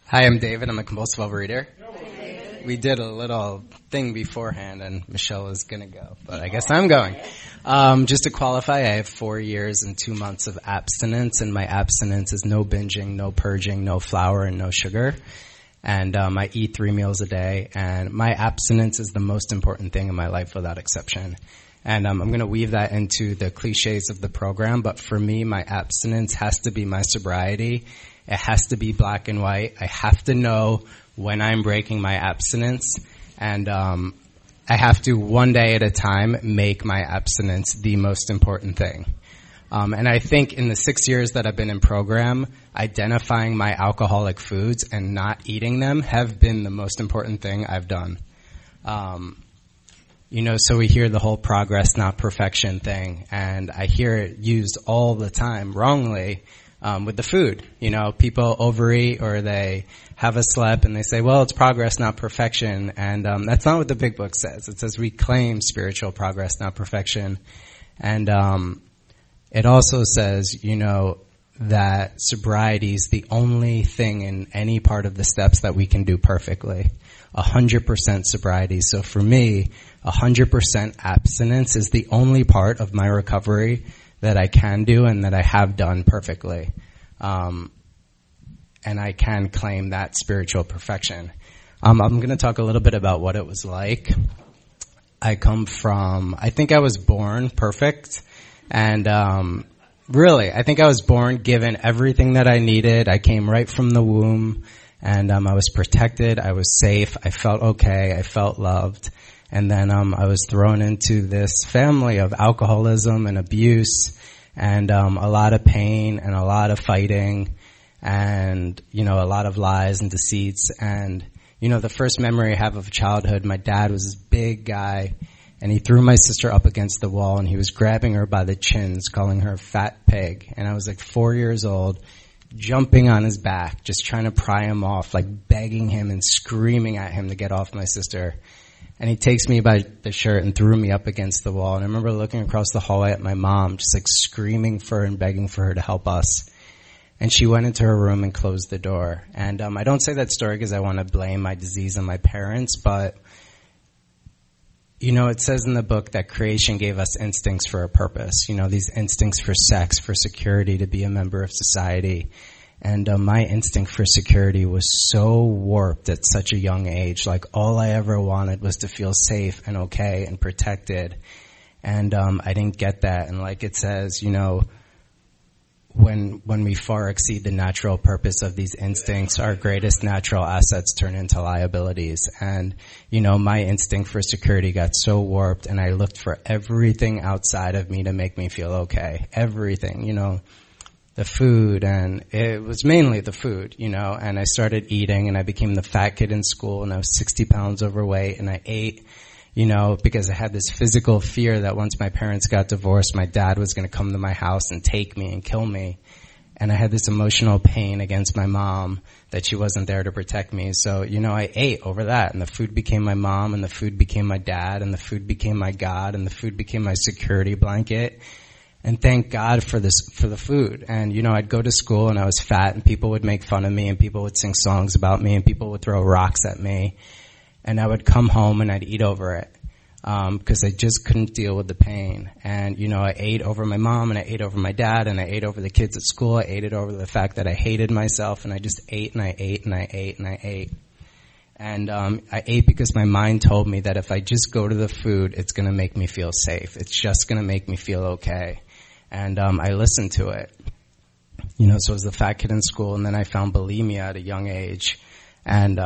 Hi, I'm David. I'm a compulsive overeater. We did a little thing beforehand, and Michelle was going to go, but I guess I'm going. Just to qualify, I have 4 years and 2 months of abstinence, and my abstinence is no binging, no purging, no flour, and no sugar. And I eat 3 meals a day, and my abstinence is the most important thing in my life without exception. And I'm going to weave that into the cliches of the program, but for me, my abstinence has to be my sobriety. It has to be black and white. I have to know when I'm breaking my abstinence, and I have to, one day at a time, make my abstinence the most important thing. And I think in the 6 years that I've been in program, identifying my alcoholic foods and not eating them have been the most important thing I've done. So we hear the whole progress, not perfection thing, and I hear it used all the time, wrongly, with the food. People overeat or they have a slep and they say, well, it's progress, not perfection. And that's not what the big book says. It says we claim spiritual progress, not perfection. And it also says, that sobriety is the only thing in any part of the steps that we can do perfectly. 100% sobriety. So for me, 100% abstinence is the only part of my recovery that I can do and that I have done perfectly. And I can claim that spiritual perfection. I'm going to talk a little bit about what it was like. I think I was born perfect. And really, I think I was born given everything that I needed. I came right from the womb. And I was protected. I was safe. I felt okay. I felt loved. And then I was thrown into this family of alcoholism and abuse and a lot of pain and a lot of fighting and, a lot of lies and deceits. And, the first memory I have of childhood, my dad was this big guy, and he threw my sister up against the wall, and he was grabbing her by the chins, calling her a fat pig. And I was like 4 years old, jumping on his back, just trying to pry him off, like begging him and screaming at him to get off my sister. And he takes me by the shirt and threw me up against the wall. And I remember looking across the hallway at my mom, just like screaming for her and begging for her to help us. And she went into her room and closed the door. And I don't say that story because I want to blame my disease on my parents, but it says in the book that creation gave us instincts for a purpose. These instincts for sex, for security, to be a member of society. And my instinct for security was so warped at such a young age. Like, all I ever wanted was to feel safe and okay and protected. And I didn't get that. And like it says, when we far exceed the natural purpose of these instincts, our greatest natural assets turn into liabilities. And, my instinct for security got so warped, and I looked for everything outside of me to make me feel okay. Everything, the food, and it was mainly the food, and I started eating, and I became the fat kid in school, and I was 60 pounds overweight, and I ate, because I had this physical fear that once my parents got divorced, my dad was going to come to my house and take me and kill me. And I had this emotional pain against my mom that she wasn't there to protect me. So, I ate over that, and the food became my mom, and the food became my dad, and the food became my God, and the food became my security blanket. And thank God for the food. And, I'd go to school and I was fat, and people would make fun of me, and people would sing songs about me, and people would throw rocks at me. And I would come home and I'd eat over it, because I just couldn't deal with the pain. And, I ate over my mom, and I ate over my dad, and I ate over the kids at school. I ate it over the fact that I hated myself, and I just ate and I ate and I ate and I ate. And I ate because my mind told me that if I just go to the food, it's going to make me feel safe. It's just going to make me feel okay. And I listened to it. So I was the fat kid in school, and then I found bulimia at a young age. And,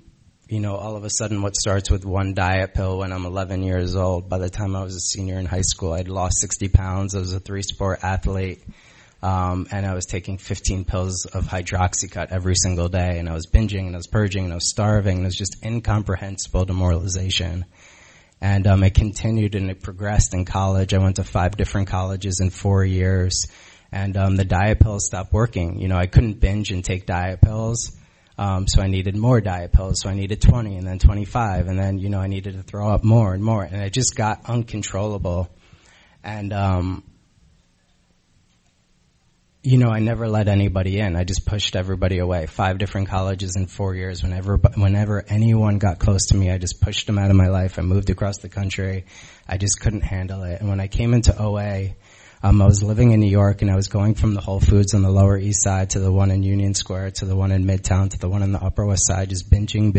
all of a sudden what starts with one diet pill when I'm 11 years old, by the time I was a senior in high school, I'd lost 60 pounds. I was a 3-sport athlete. And I was taking 15 pills of Hydroxycut every single day. And I was binging, and I was purging, and I was starving. And it was just incomprehensible demoralization. And it continued, and it progressed in college. I went to 5 different colleges in 4 years, and the diet pills stopped working. I couldn't binge and take diet pills, so I needed more diet pills. So I needed 20, and then 25, and then I needed to throw up more and more, and it just got uncontrollable. And I never let anybody in. I just pushed everybody away. 5 different colleges in 4 years. Whenever anyone got close to me, I just pushed them out of my life. I moved across the country. I just couldn't handle it. And when I came into OA, I was living in New York, and I was going from the Whole Foods on the Lower East Side to the one in Union Square to the one in Midtown to the one on the Upper West Side, just binging.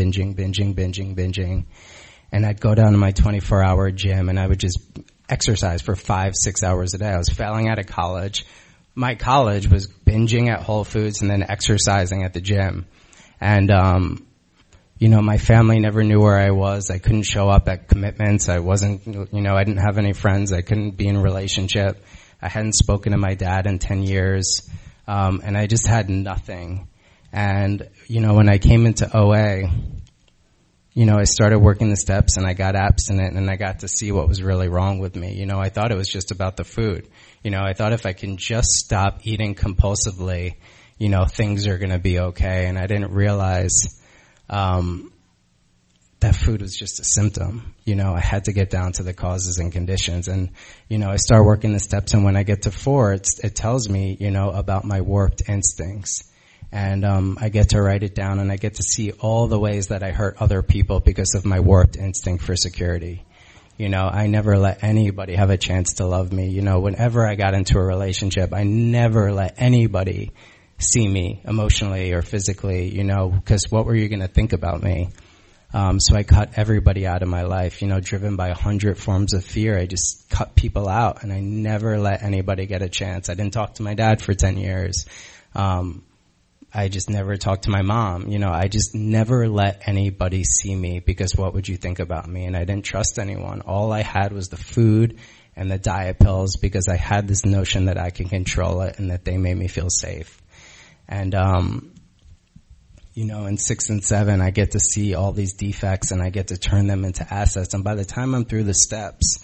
And I'd go down to my 24-hour gym, and I would just exercise for 5-6 hours a day. I was failing out of college. My college was binging at Whole Foods and then exercising at the gym. And, my family never knew where I was. I couldn't show up at commitments. I didn't have any friends. I couldn't be in a relationship. I hadn't spoken to my dad in 10 years. And I just had nothing. And, when I came into OA, I started working the steps, and I got abstinent, and I got to see what was really wrong with me. I thought it was just about the food. I thought if I can just stop eating compulsively, things are going to be okay. And I didn't realize that food was just a symptom. I had to get down to the causes and conditions. And, I start working the steps, and when I get to 4, it tells me, about my warped instincts. And I get to write it down, and I get to see all the ways that I hurt other people because of my warped instinct for security. I never let anybody have a chance to love me. Whenever I got into a relationship, I never let anybody see me emotionally or physically, because what were you going to think about me? So I cut everybody out of my life, driven by 100 forms of fear. I just cut people out, and I never let anybody get a chance. I didn't talk to my dad for 10 years. I just never talked to my mom. I just never let anybody see me because what would you think about me? And I didn't trust anyone. All I had was the food and the diet pills because I had this notion that I can control it and that they made me feel safe. And, in 6 and 7, I get to see all these defects, and I get to turn them into assets. And by the time I'm through the steps,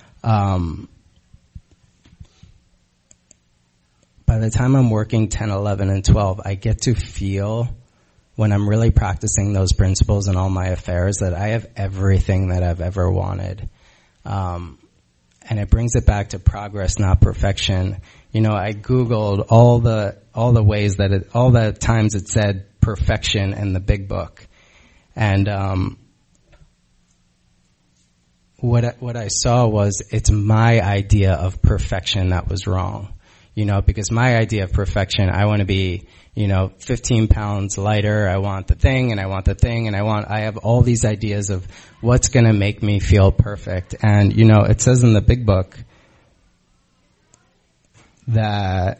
by the time I'm working 10, 11, and 12, I get to feel, when I'm really practicing those principles in all my affairs, that I have everything that I've ever wanted. And it brings it back to progress, not perfection. I Googled all the ways that all the times it said perfection in the big book. And, what I saw was it's my idea of perfection that was wrong. Because my idea of perfection, I want to be, 15 pounds lighter. I want the thing, and I want the thing, and I have all these ideas of what's going to make me feel perfect. And, it says in the big book that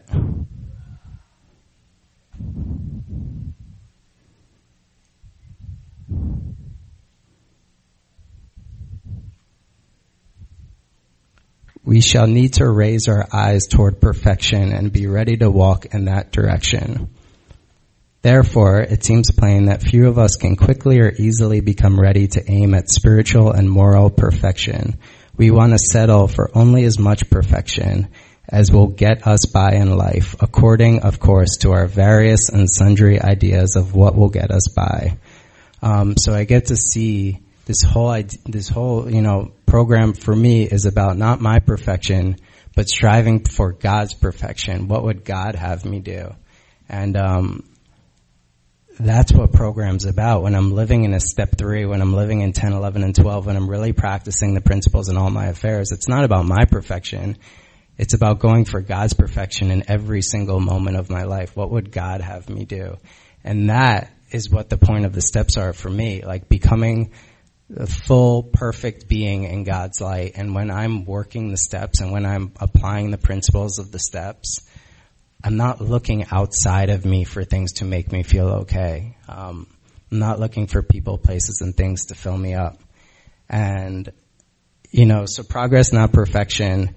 we shall need to raise our eyes toward perfection and be ready to walk in that direction. Therefore, it seems plain that few of us can quickly or easily become ready to aim at spiritual and moral perfection. We want to settle for only as much perfection as will get us by in life, according, of course, to our various and sundry ideas of what will get us by. So I get to see this whole, program for me is about not my perfection, but striving for God's perfection. What would God have me do? And, that's what program's about. When I'm living in a step 3, when I'm living in 10, 11, and 12, when I'm really practicing the principles in all my affairs, it's not about my perfection. It's about going for God's perfection in every single moment of my life. What would God have me do? And that is what the point of the steps are for me, like becoming the full, perfect being in God's light. And when I'm working the steps and when I'm applying the principles of the steps, I'm not looking outside of me for things to make me feel okay. I'm not looking for people, places, and things to fill me up. And, so progress, not perfection.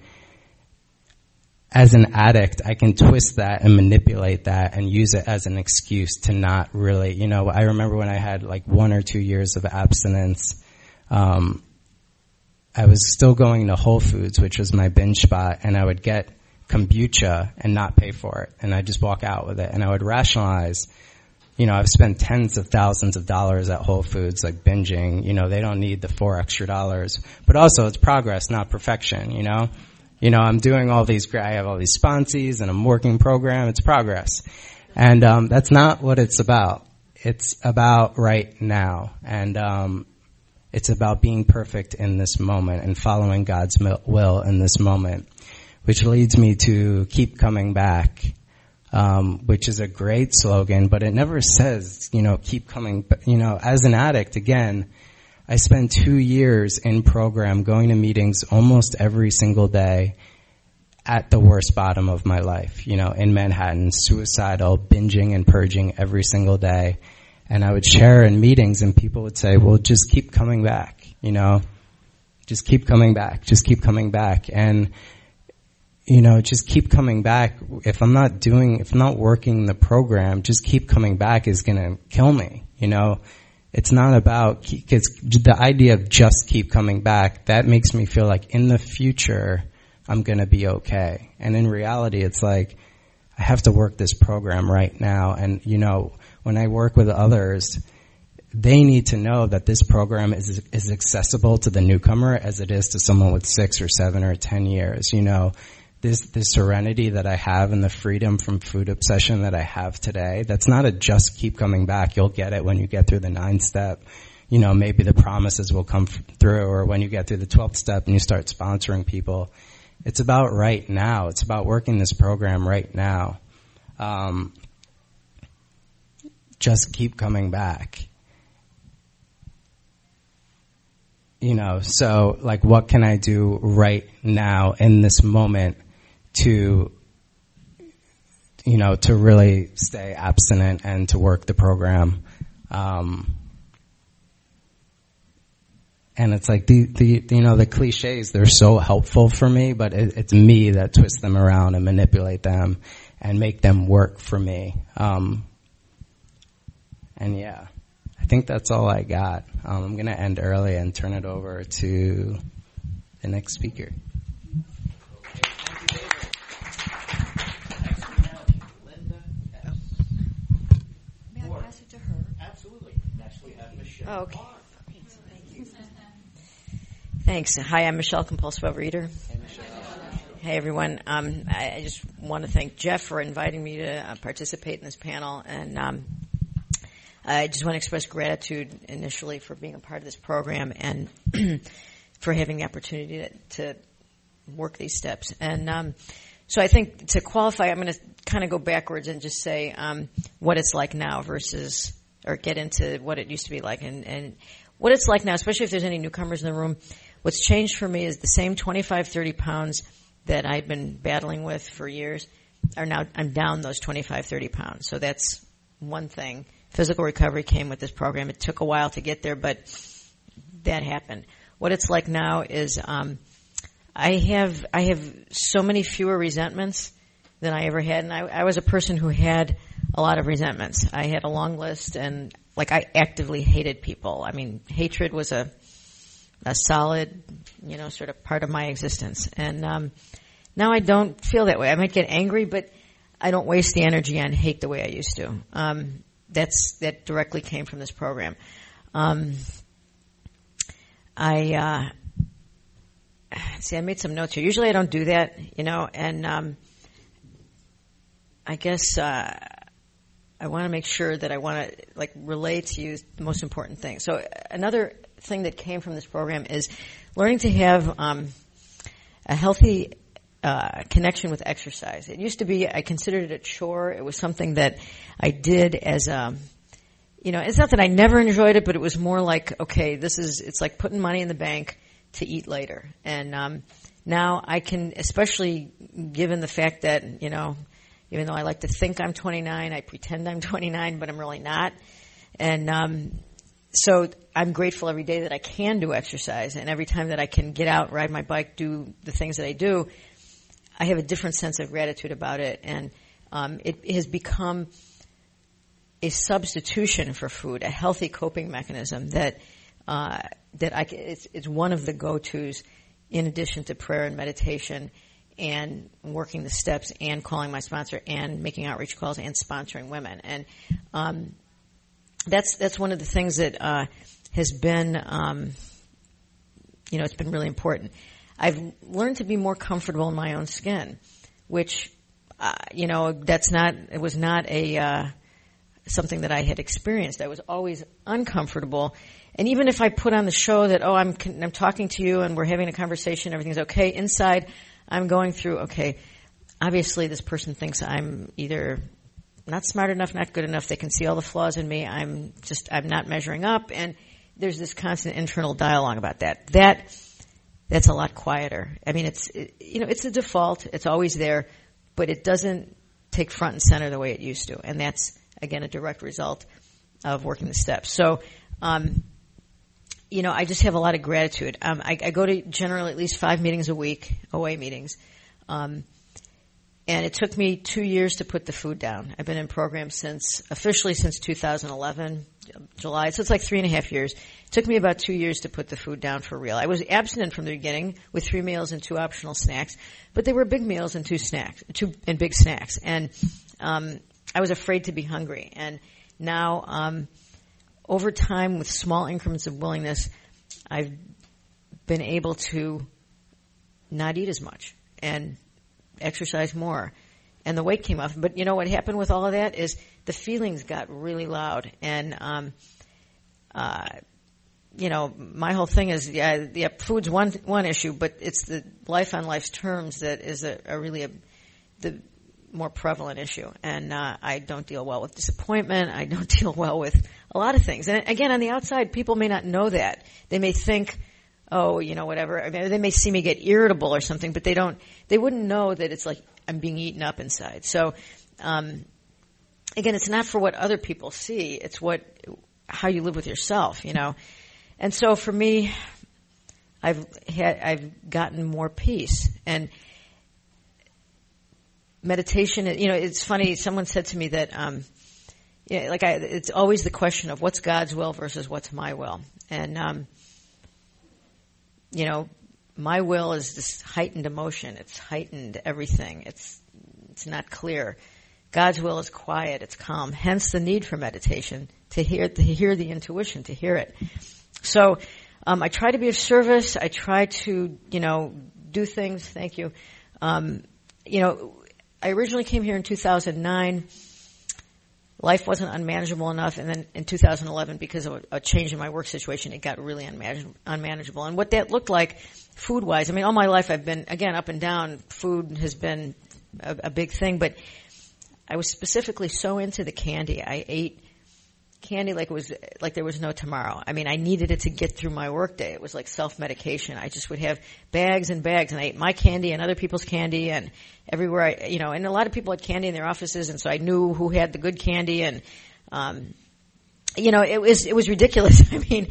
As an addict, I can twist that and manipulate that and use it as an excuse to not really, I remember when I had like 1 or 2 years of abstinence, I was still going to Whole Foods, which was my binge spot, and I would get kombucha and not pay for it, and I'd just walk out with it, and I would rationalize, I've spent tens of thousands of dollars at Whole Foods, like binging, they don't need the $4 extra, but also it's progress, not perfection, I'm doing I have all these sponsees and I'm working program. It's progress. And, that's not what it's about. It's about right now. And, it's about being perfect in this moment and following God's will in this moment, which leads me to keep coming back, which is a great slogan, but it never says, keep coming, as an addict, again, I spent 2 years in program going to meetings almost every single day at the worst bottom of my life, in Manhattan, suicidal, binging and purging every single day. And I would share in meetings and people would say, well, just keep coming back, just keep coming back, just keep coming back. And, just keep coming back. If I'm not working the program, just keep coming back is going to kill me, It's not about, because the idea of just keep coming back, that makes me feel like in the future, I'm going to be okay. And in reality, it's like, I have to work this program right now. And, when I work with others, they need to know that this program is accessible to the newcomer as it is to someone with 6 or 7 or 10 years. This serenity that I have and the freedom from food obsession that I have today, that's not a just keep coming back. You'll get it when you get through the 9th step. Maybe the promises will come through, or when you get through the 12th step and you start sponsoring people. It's about right now. It's about working this program right now. Just keep coming back. So like, what can I do right now in this moment to really stay abstinent and to work the program? And it's like the cliches, they're so helpful for me, but it's me that twists them around and manipulate them and make them work for me. And yeah, I think that's all I got. I'm going to end early and turn it over to the next speaker. May I pass it to her? Absolutely. Next we have Michelle. Oh, okay. Thank you. Thanks. Hi, I'm Michelle, compulsive overeater. Hey, Michelle. Hey, everyone. I just want to thank Jeff for inviting me to participate in this panel, and I just want to express gratitude initially for being a part of this program and for having the opportunity to work these steps. And so I think to qualify, I'm going to kind of go backwards and just say what it's like now versus, or get into what it used to be like. And what it's like now, especially if there's any newcomers in the room, what's changed for me is the same 25, 30 pounds that I've been battling with for years are now, I'm down those 25, 30 pounds. So that's one thing. Physical recovery came with this program. It took a while to get there, but that happened. What it's like now is I have so many fewer resentments than I ever had, and I was a person who had a lot of resentments. I had a long list, and I actively hated people. I mean, hatred was a solid, sort of part of my existence. And now I don't feel that way. I might get angry, but I don't waste the energy on hate the way I used to. That directly came from this program. I made some notes here. Usually I don't do that, and I guess I want to make sure that I want to relay to you the most important thing. So another thing that came from this program is learning to have a healthy connection with exercise. It used to be, I considered it a chore. It was something that I did as it's not that I never enjoyed it, but it was more like, okay, it's like putting money in the bank to eat later. And now I can, especially given the fact that, even though I like to think I'm 29, I pretend I'm 29, but I'm really not. And so I'm grateful every day that I can do exercise, and every time that I can get out, ride my bike, do the things that I do, I have a different sense of gratitude about it, and it has become a substitution for food, a healthy coping mechanism that it's one of the go-tos in addition to prayer and meditation and working the steps and calling my sponsor and making outreach calls and sponsoring women. And that's one of the things that has been, it's been really important. I've learned to be more comfortable in my own skin, which, it was not something that I had experienced. I was always uncomfortable. And even if I put on the show that, I'm talking to you and we're having a conversation, everything's okay, inside I'm going through, okay, obviously this person thinks I'm either not smart enough, not good enough, they can see all the flaws in me, I'm not measuring up, and there's this constant internal dialogue about that. That's a lot quieter. I mean, it's a default, it's always there, but it doesn't take front and center the way it used to. And that's, again, a direct result of working the steps. So, I just have a lot of gratitude. I go to generally at least 5 meetings a week, OA meetings. And it took me 2 years to put the food down. I've been in program officially since 2011, July. So it's like 3.5 years. It took me about 2 years to put the food down for real. I was abstinent from the beginning with 3 meals and 2 optional snacks, but they were big meals and 2 big snacks. And, I was afraid to be hungry. And now, over time, with small increments of willingness, I've been able to not eat as much and exercise more. And the weight came off. But you know what happened with all of that is the feelings got really loud. And, my whole thing is, food's one issue, but it's the life on life's terms that is the more prevalent issue. And I don't deal well with disappointment. I don't deal well with a lot of things. And again, on the outside, people may not know that. They may think, whatever. I mean, they may see me get irritable or something, but they wouldn't know that it's like I'm being eaten up inside. So, again, it's not for what other people see. It's how you live with yourself, And so for me, I've gotten more peace. And meditation, it's funny, someone said to me that, it's always the question of what's God's will versus what's my will. And, my will is this heightened emotion. It's heightened everything. It's not clear. God's will is quiet. It's calm. Hence the need for meditation to hear the intuition, to hear it. So, I try to be of service. I try to, do things. Thank you. I originally came here in 2009. Life wasn't unmanageable enough, and then in 2011, because of a change in my work situation, it got really unmanageable. And what that looked like, food-wise, I mean, all my life I've been, again, up and down. Food has been a big thing, but I was specifically so into the candy. I ate candy like there was no tomorrow. I mean, I needed it to get through my workday. It was like self-medication. I just would have bags and bags, and I ate my candy and other people's candy, and everywhere and a lot of people had candy in their offices, and so I knew who had the good candy, and it was ridiculous. I mean,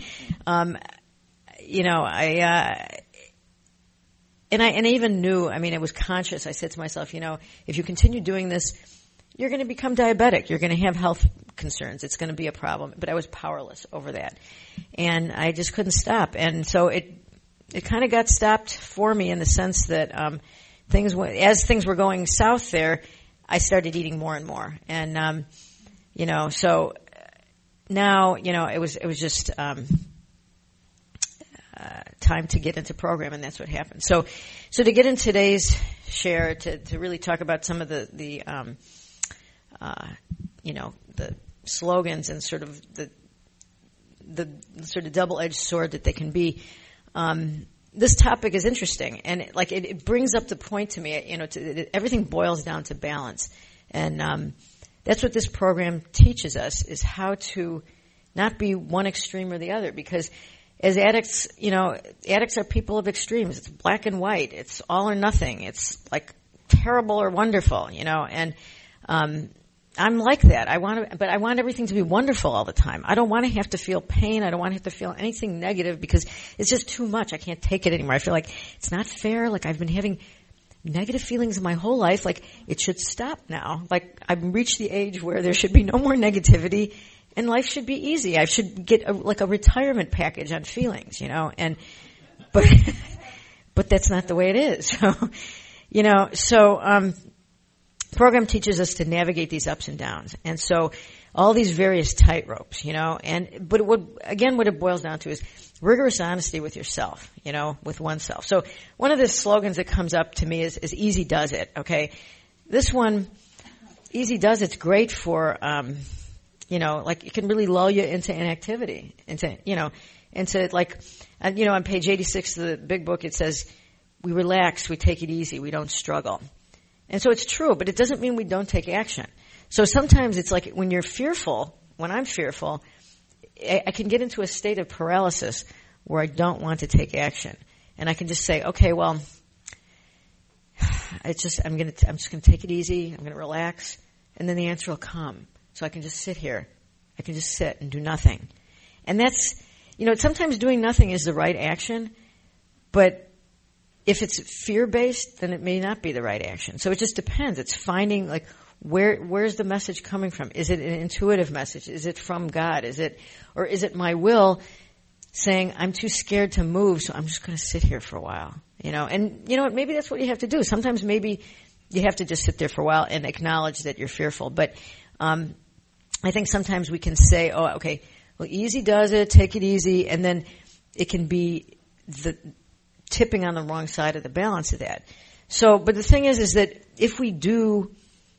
I even knew. I mean, it was conscious. I said to myself, if you continue doing this, you're going to become diabetic. You're going to have health concerns. It's going to be a problem. But I was powerless over that. And I just couldn't stop. And so it kind of got stopped for me in the sense that as things were going south there, I started eating more and more. And, so now, it was just time to get into program, and that's what happened. So to get in today's share, to really talk about some of the slogans and sort of the sort of double-edged sword that they can be. This topic is interesting, and it brings up the point to me. Everything boils down to balance, and that's what this program teaches us: is how to not be one extreme or the other. Because as addicts, addicts are people of extremes. It's black and white. It's all or nothing. It's like terrible or wonderful, and I'm like that. But I want everything to be wonderful all the time. I don't want to have to feel pain. I don't want to have to feel anything negative because it's just too much. I can't take it anymore. I feel like it's not fair. Like I've been having negative feelings my whole life. Like it should stop now. Like I've reached the age where there should be no more negativity and life should be easy. I should get a retirement package on feelings, but that's not the way it is. So, program teaches us to navigate these ups and downs. And so all these various tightropes, but what it boils down to is rigorous honesty with yourself, with oneself. So one of the slogans that comes up to me is easy does it, okay? This one, easy does it's great for, like it can really lull you into inactivity, on page 86 of the big book it says, we relax, we take it easy, we don't struggle. And so it's true, but it doesn't mean we don't take action. So sometimes it's like when you're fearful, when I'm fearful, I can get into a state of paralysis where I don't want to take action. And I can just say, okay, well, I'm just going to take it easy. I'm going to relax. And then the answer will come. So I can just sit here. I can just sit and do nothing. And that's, sometimes doing nothing is the right action, but if it's fear-based, then it may not be the right action. So it just depends. It's finding, where's the message coming from? Is it an intuitive message? Is it from God? Is it my will saying, I'm too scared to move, so I'm just going to sit here for a while, And maybe that's what you have to do. Sometimes maybe you have to just sit there for a while and acknowledge that you're fearful. But I think sometimes we can say, oh, okay, well, easy does it, take it easy, and then it can be the tipping on the wrong side of the balance of that. So, but the thing is that if we do,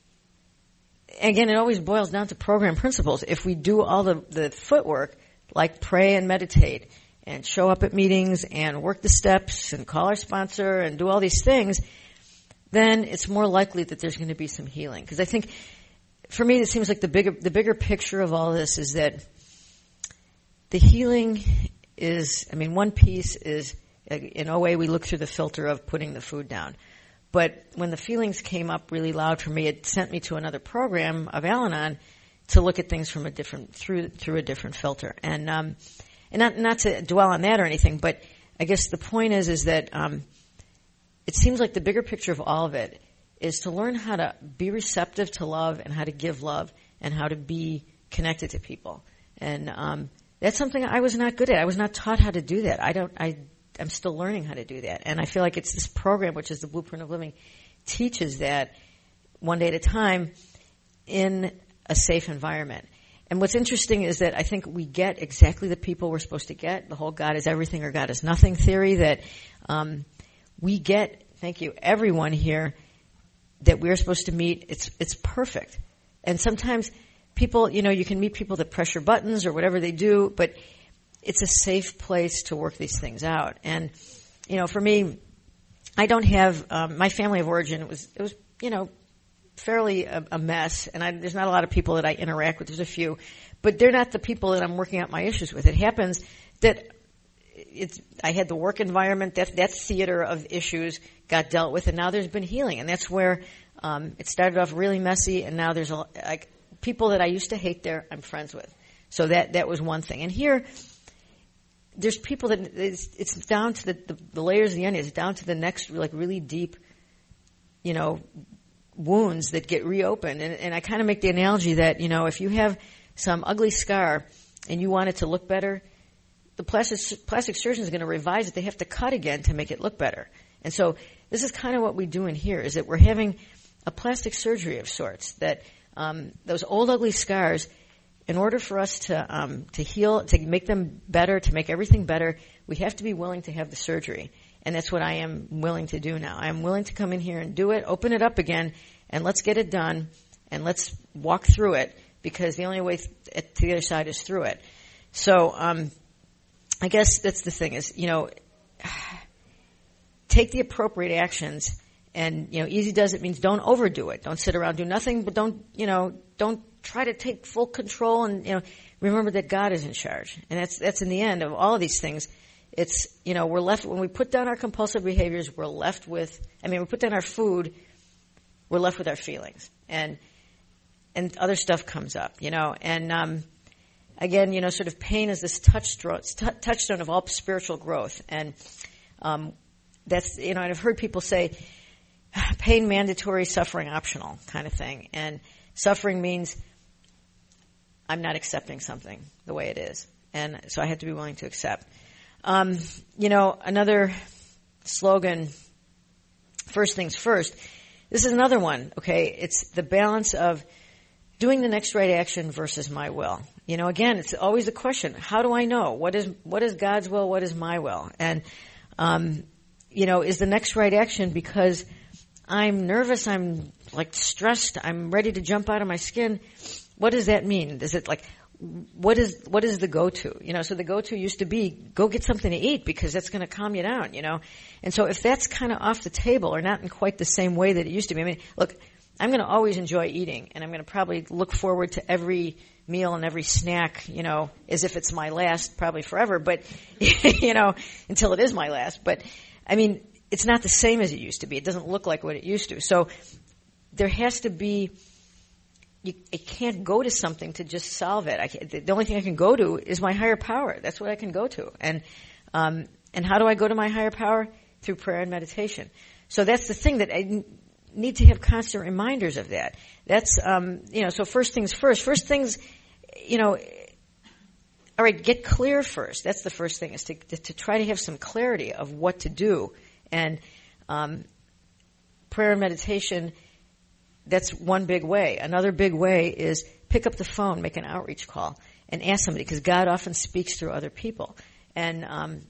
again, it always boils down to program principles. If we do all the footwork, like pray and meditate and show up at meetings and work the steps and call our sponsor and do all these things, then it's more likely that there's going to be some healing. Because I think, for me, it seems like the bigger picture of all this is that the healing is, one piece is, in OA we look through the filter of putting the food down. But when the feelings came up really loud for me, it sent me to another program of Al-Anon to look at things from through a different filter. And not to dwell on that or anything, but I guess the point is that it seems like the bigger picture of all of it is to learn how to be receptive to love and how to give love and how to be connected to people. And that's something I was not good at. I was not taught how to do that. I'm still learning how to do that. And I feel like it's this program, which is the Blueprint of Living, teaches that one day at a time in a safe environment. And what's interesting is that I think we get exactly the people we're supposed to get, the whole God is everything or God is nothing theory, that we get, thank you, everyone here that we're supposed to meet. It's perfect. And sometimes people, you can meet people that press your buttons or whatever they do, but it's a safe place to work these things out. And, for me, I don't have, my family of origin, it was, fairly a mess, and there's not a lot of people that I interact with. There's a few, but they're not the people that I'm working out my issues with. It happens that I had the work environment, that theater of issues got dealt with, and now there's been healing, and that's where it started off really messy, and now there's people that I used to hate there, I'm friends with. So that was one thing. And here, there's people that it's down to the layers of the onion. It's down to the next really deep, wounds that get reopened. And I kind of make the analogy that, if you have some ugly scar and you want it to look better, the plastic surgeon is going to revise it. They have to cut again to make it look better. And so this is kind of what we do in here, is that we're having a plastic surgery of sorts, that those old ugly scars, in order for us to heal, to make them better, to make everything better, we have to be willing to have the surgery. And that's what I am willing to do now. I'm willing to come in here and do it, open it up again, and let's get it done, and let's walk through it, because the only way to the other side is through it. So I guess that's the thing is, take the appropriate actions, and, easy does it means don't overdo it. Don't sit around, do nothing, but don't try to take full control, and, remember that God is in charge. And that's in the end of all of these things. It's, we're left, when we put down our compulsive behaviors, we're left with, we put down our food, we're left with our feelings. And other stuff comes up, and, again, sort of pain is this touchstone of all spiritual growth. And, that's, and I've heard people say, pain mandatory, suffering optional kind of thing. And suffering means I'm not accepting something the way it is. And so I have to be willing to accept. Another slogan, first things first. This is another one, okay? It's the balance of doing the next right action versus my will. Again, it's always the question, how do I know? What is God's will? What is my will? And, is the next right action because I'm nervous, I'm like stressed, I'm ready to jump out of my skin? What does that mean? Is it like, what is the go-to? So the go-to used to be, go get something to eat because that's going to calm you down, And so if that's kind of off the table or not in quite the same way that it used to be, look, I'm going to always enjoy eating, and I'm going to probably look forward to every meal and every snack, as if it's my last, probably forever, but, until it is my last. But, it's not the same as it used to be. It doesn't look like what it used to. So there has to be, it can't go to something to just solve it. The only thing I can go to is my higher power. That's what I can go to. And how do I go to my higher power? Through prayer and meditation. So that's the thing that I need to have constant reminders of that. That's, so first things first. First things, all right, get clear first. That's the first thing, is to try to have some clarity of what to do. And prayer and meditation, that's one big way. Another big way is pick up the phone, make an outreach call, and ask somebody, because God often speaks through other people. And,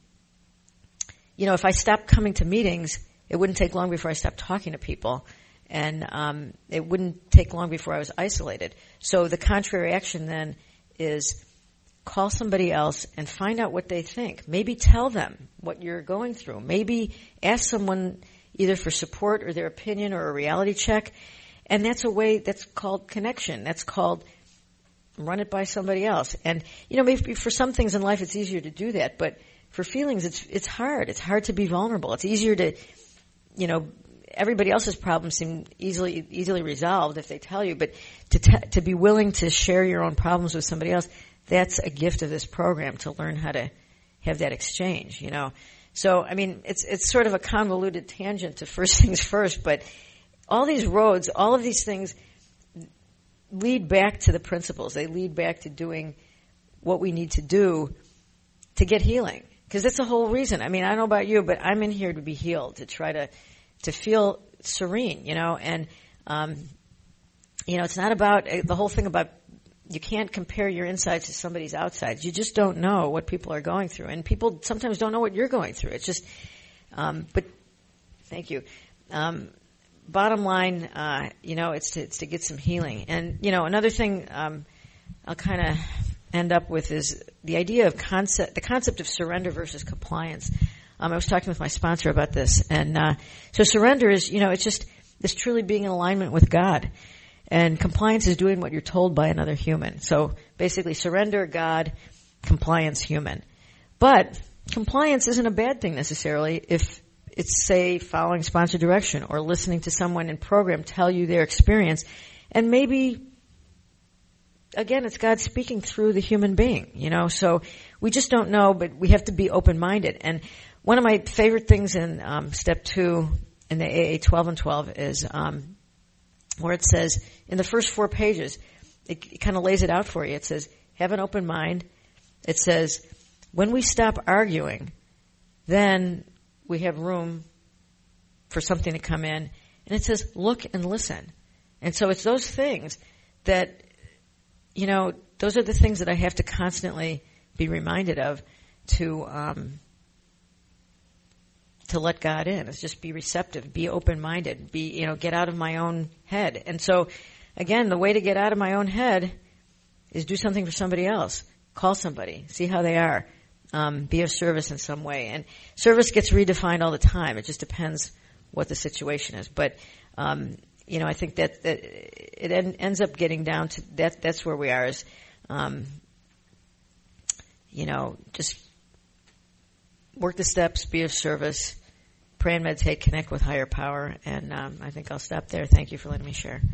if I stopped coming to meetings, it wouldn't take long before I stopped talking to people. And it wouldn't take long before I was isolated. So the contrary action then is call somebody else and find out what they think. Maybe tell them what you're going through. Maybe ask someone either for support or their opinion or a reality check. And that's a way, that's called connection. That's called run it by somebody else. And, maybe for some things in life it's easier to do that, but for feelings it's hard. It's hard to be vulnerable. It's easier to, everybody else's problems seem easily resolved if they tell you, but to be willing to share your own problems with somebody else, that's a gift of this program, to learn how to have that exchange, So, it's sort of a convoluted tangent to first things first, but all these roads, all of these things lead back to the principles. They lead back to doing what we need to do to get healing. Because that's the whole reason. I don't know about you, but I'm in here to be healed, to try to feel serene, and, it's not about the whole thing about you can't compare your insides to somebody's outsides. You just don't know what people are going through. And people sometimes don't know what you're going through. It's just, but thank you. Bottom line, it's to get some healing. And, another thing, I'll kind of end up with is the idea of the concept of surrender versus compliance. I was talking with my sponsor about this. And, so surrender is, it's just this truly being in alignment with God. And compliance is doing what you're told by another human. So basically surrender, God, compliance, human. But compliance isn't a bad thing necessarily if it's, say, following sponsor direction or listening to someone in program tell you their experience. And maybe, again, it's God speaking through the human being, So we just don't know, but we have to be open-minded. And one of my favorite things in step 2 in the AA 12 and 12 is where it says, in the first 4 pages, it kind of lays it out for you. It says, have an open mind. It says, when we stop arguing, then we have room for something to come in. And it says, look and listen. And so it's those things that, those are the things that I have to constantly be reminded of to let God in. It's just be receptive, be open-minded, get out of my own head. And so, again, the way to get out of my own head is do something for somebody else. Call somebody, see how they are, be of service in some way. And service gets redefined all the time. It just depends what the situation is. But, I think that it ends up getting down to that's where we are is, just work the steps, be of service, pray and meditate, connect with higher power, and I think I'll stop there. Thank you for letting me share.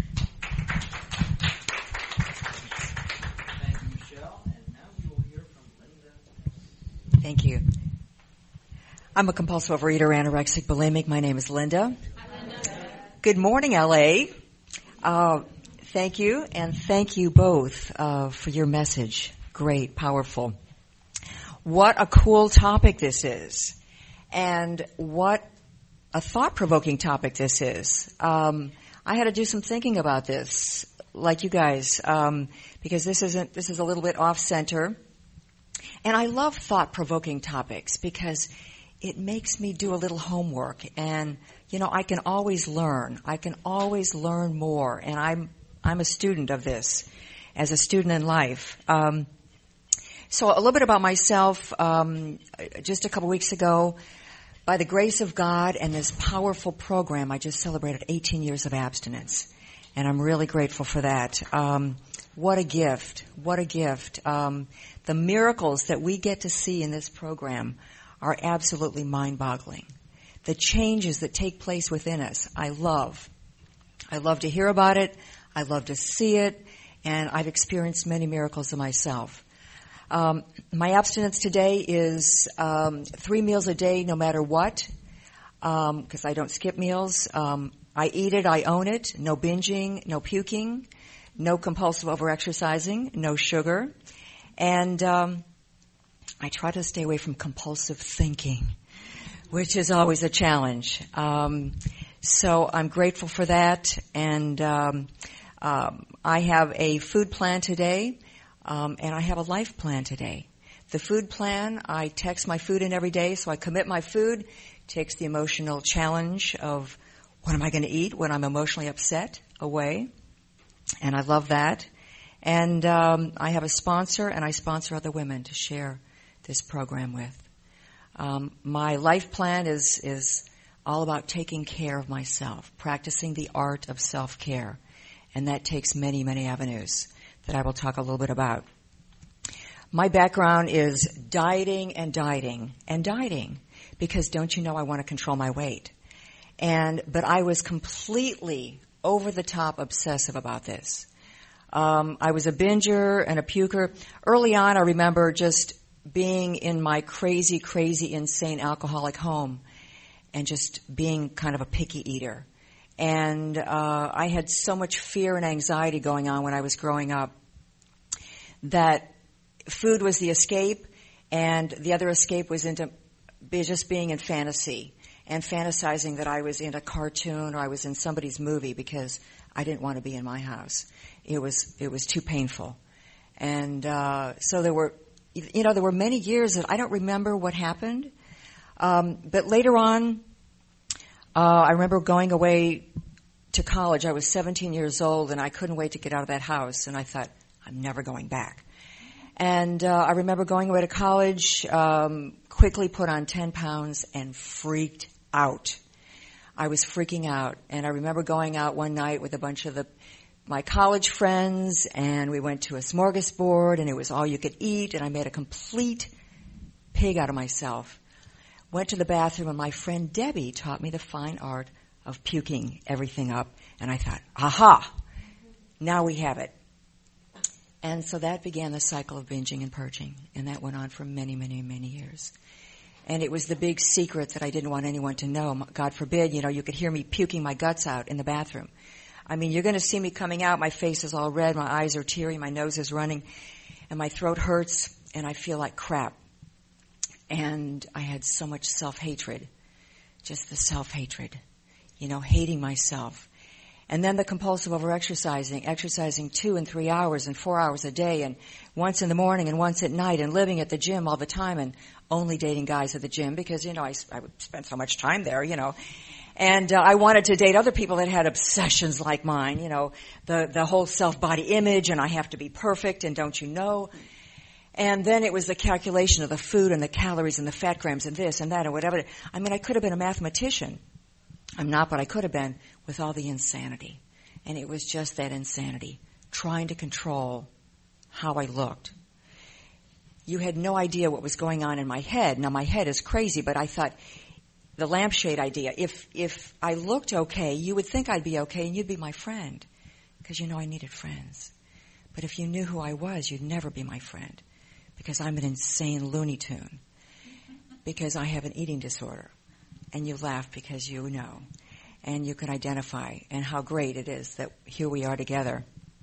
Thank you, Michelle. And now we will hear from Linda. Thank you. I'm a compulsive overeater, anorexic, bulimic. My name is Linda. Hi, Linda. Good morning, LA. Thank you, and thank you both for your message. Great, powerful. What a cool topic this is, and what a thought-provoking topic this is. I had to do some thinking about this like you guys, because this is a little bit off center. And I love thought-provoking topics because it makes me do a little homework. And, I can always learn. I can always learn more. And I'm a student of this, as a student in life. So a little bit about myself. Just a couple weeks ago, by the grace of God and this powerful program, I just celebrated 18 years of abstinence. And I'm really grateful for that. What a gift. What a gift. The miracles that we get to see in this program are absolutely mind-boggling. The changes that take place within us, I love. I love to hear about it. I love to see it. And I've experienced many miracles myself. My abstinence today is 3 meals a day, no matter what, because I don't skip meals. I eat it, I own it. No binging, no puking, no compulsive overexercising, no sugar. And I try to stay away from compulsive thinking, which is always a challenge. So I'm grateful for that. And I have a food plan today, and I have a life plan today. The food plan, I text my food in every day, so I commit my food, takes the emotional challenge of what am I going to eat when I'm emotionally upset away. And I love that. And I have a sponsor, and I sponsor other women to share this program with. My life plan is all about taking care of myself, practicing the art of self-care. And that takes many, many avenues that I will talk a little bit about. My background is dieting and dieting and dieting because don't you know I want to control my weight. But I was completely over-the-top obsessive about this. I was a binger and a puker. Early on, I remember just being in my crazy, insane alcoholic home and just being kind of a picky eater. And I had so much fear and anxiety going on when I was growing up that food was the escape, and the other escape was into just being in fantasy and fantasizing that I was in a cartoon or I was in somebody's movie because I didn't want to be in my house. It was too painful. And so there were many years that I don't remember what happened. But later on, I remember going away to college. I was 17 years old, and I couldn't wait to get out of that house. And I thought, I'm never going back. And I remember going away to college, quickly put on 10 pounds, and freaked out. I was freaking out. And I remember going out one night with a bunch of my college friends, and we went to a smorgasbord, and it was all you could eat, and I made a complete pig out of myself. Went to the bathroom, and my friend Debbie taught me the fine art of puking everything up. And I thought, aha, now we have it. And so that began the cycle of binging and purging. And that went on for many, many, many years. And it was the big secret that I didn't want anyone to know. God forbid, you could hear me puking my guts out in the bathroom. I mean, you're going to see me coming out. My face is all red. My eyes are teary. My nose is running. And my throat hurts. And I feel like crap. And I had so much self-hatred, just the self-hatred, hating myself. And then the compulsive overexercising, exercising 2 and 3 hours and 4 hours a day and once in the morning and once at night and living at the gym all the time and only dating guys at the gym because, I would spend so much time there, And I wanted to date other people that had obsessions like mine, the whole self-body image and I have to be perfect and don't you know. And then it was the calculation of the food and the calories and the fat grams and this and that and whatever. I mean, I could have been a mathematician. I'm not, but I could have been with all the insanity. And it was just that insanity, trying to control how I looked. You had no idea what was going on in my head. Now, my head is crazy, but I thought the lampshade idea, if I looked okay, you would think I'd be okay and you'd be my friend because I needed friends. But if you knew who I was, you'd never be my friend because I'm an insane Looney Tune because I have an eating disorder. And you laugh because you know, and you can identify, and how great it is that here we are together.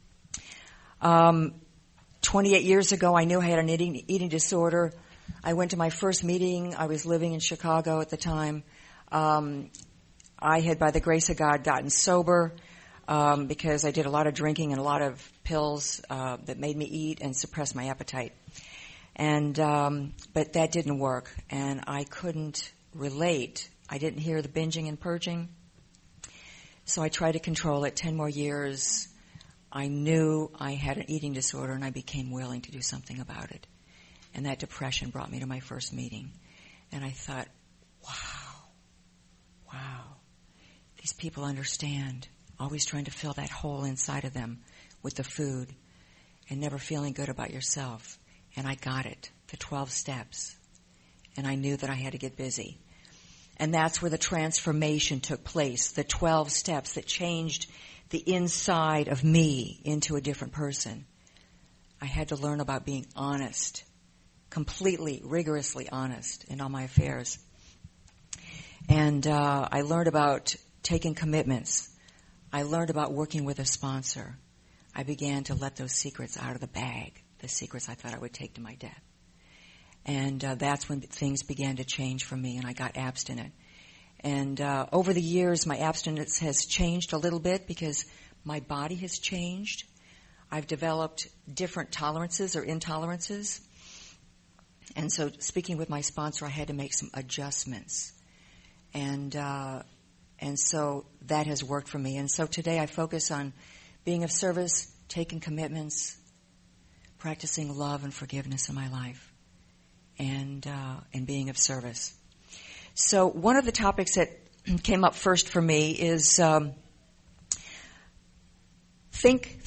28 years ago, I knew I had an eating disorder. I went to my first meeting. I was living in Chicago at the time. I had, by the grace of God, gotten sober. because I did a lot of drinking and a lot of pills that made me eat and suppress my appetite. And but that didn't work, and I couldn't relate. I didn't hear the binging and purging, so I tried to control it. 10 more years, I knew I had an eating disorder, and I became willing to do something about it. And that depression brought me to my first meeting, and I thought, wow, these people understand. Always trying to fill that hole inside of them with the food and never feeling good about yourself. And I got it, the 12 steps. And I knew that I had to get busy. And that's where the transformation took place, the 12 steps that changed the inside of me into a different person. I had to learn about being honest, completely, rigorously honest in all my affairs. And I learned about taking commitments. I learned about working with a sponsor. I began to let those secrets out of the bag, the secrets I thought I would take to my death. And that's when things began to change for me, and I got abstinent. And over the years, my abstinence has changed a little bit because my body has changed. I've developed different tolerances or intolerances. And so speaking with my sponsor, I had to make some adjustments. And so that has worked for me. And so today I focus on being of service, taking commitments, practicing love and forgiveness in my life, and being of service. So one of the topics that came up first for me is think.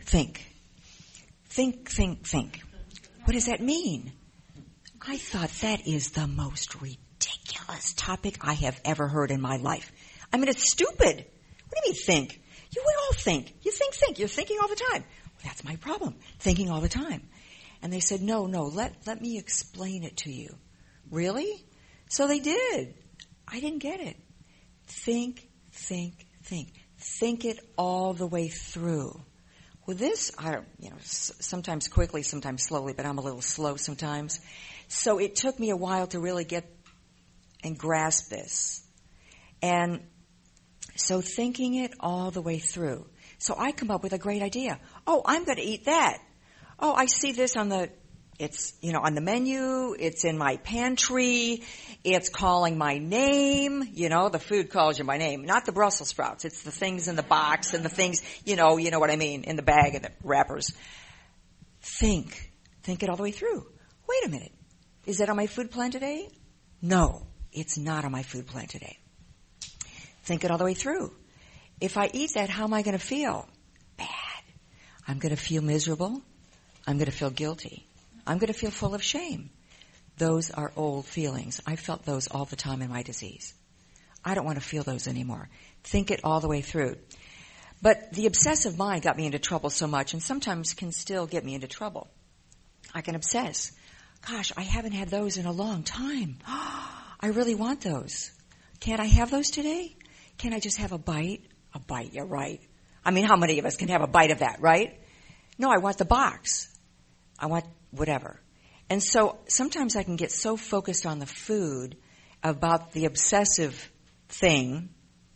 Think. What does that mean? I thought that is the most ridiculous topic I have ever heard in my life. I mean, it's stupid. What do you mean think? We all think. You think. You're thinking all the time. Well, that's my problem, thinking all the time. And they said, no, let me explain it to you. Really? So they did. I didn't get it. Think. Think it all the way through. Well, this, sometimes quickly, sometimes slowly, but I'm a little slow sometimes. So it took me a while to really get and grasp this. And so thinking it all the way through. So I come up with a great idea. Oh, I'm going to eat that. Oh, I see this on the menu. It's in my pantry. It's calling my name. The food calls you by name. Not the Brussels sprouts. It's the things in the box and the things, you know what I mean, in the bag and the wrappers. Think it all the way through. Wait a minute. Is that on my food plan today? No, it's not on my food plan today. Think it all the way through. If I eat that, how am I going to feel? Bad. I'm going to feel miserable. I'm going to feel guilty. I'm going to feel full of shame. Those are old feelings. I felt those all the time in my disease. I don't want to feel those anymore. Think it all the way through. But the obsessive mind got me into trouble so much, and sometimes can still get me into trouble. I can obsess. Gosh, I haven't had those in a long time. I really want those. Can't I have those today? Can't I just have a bite? A bite, you're right. I mean, how many of us can have a bite of that, right? No, I want the box. I want whatever. And so sometimes I can get so focused on the food about the obsessive thing,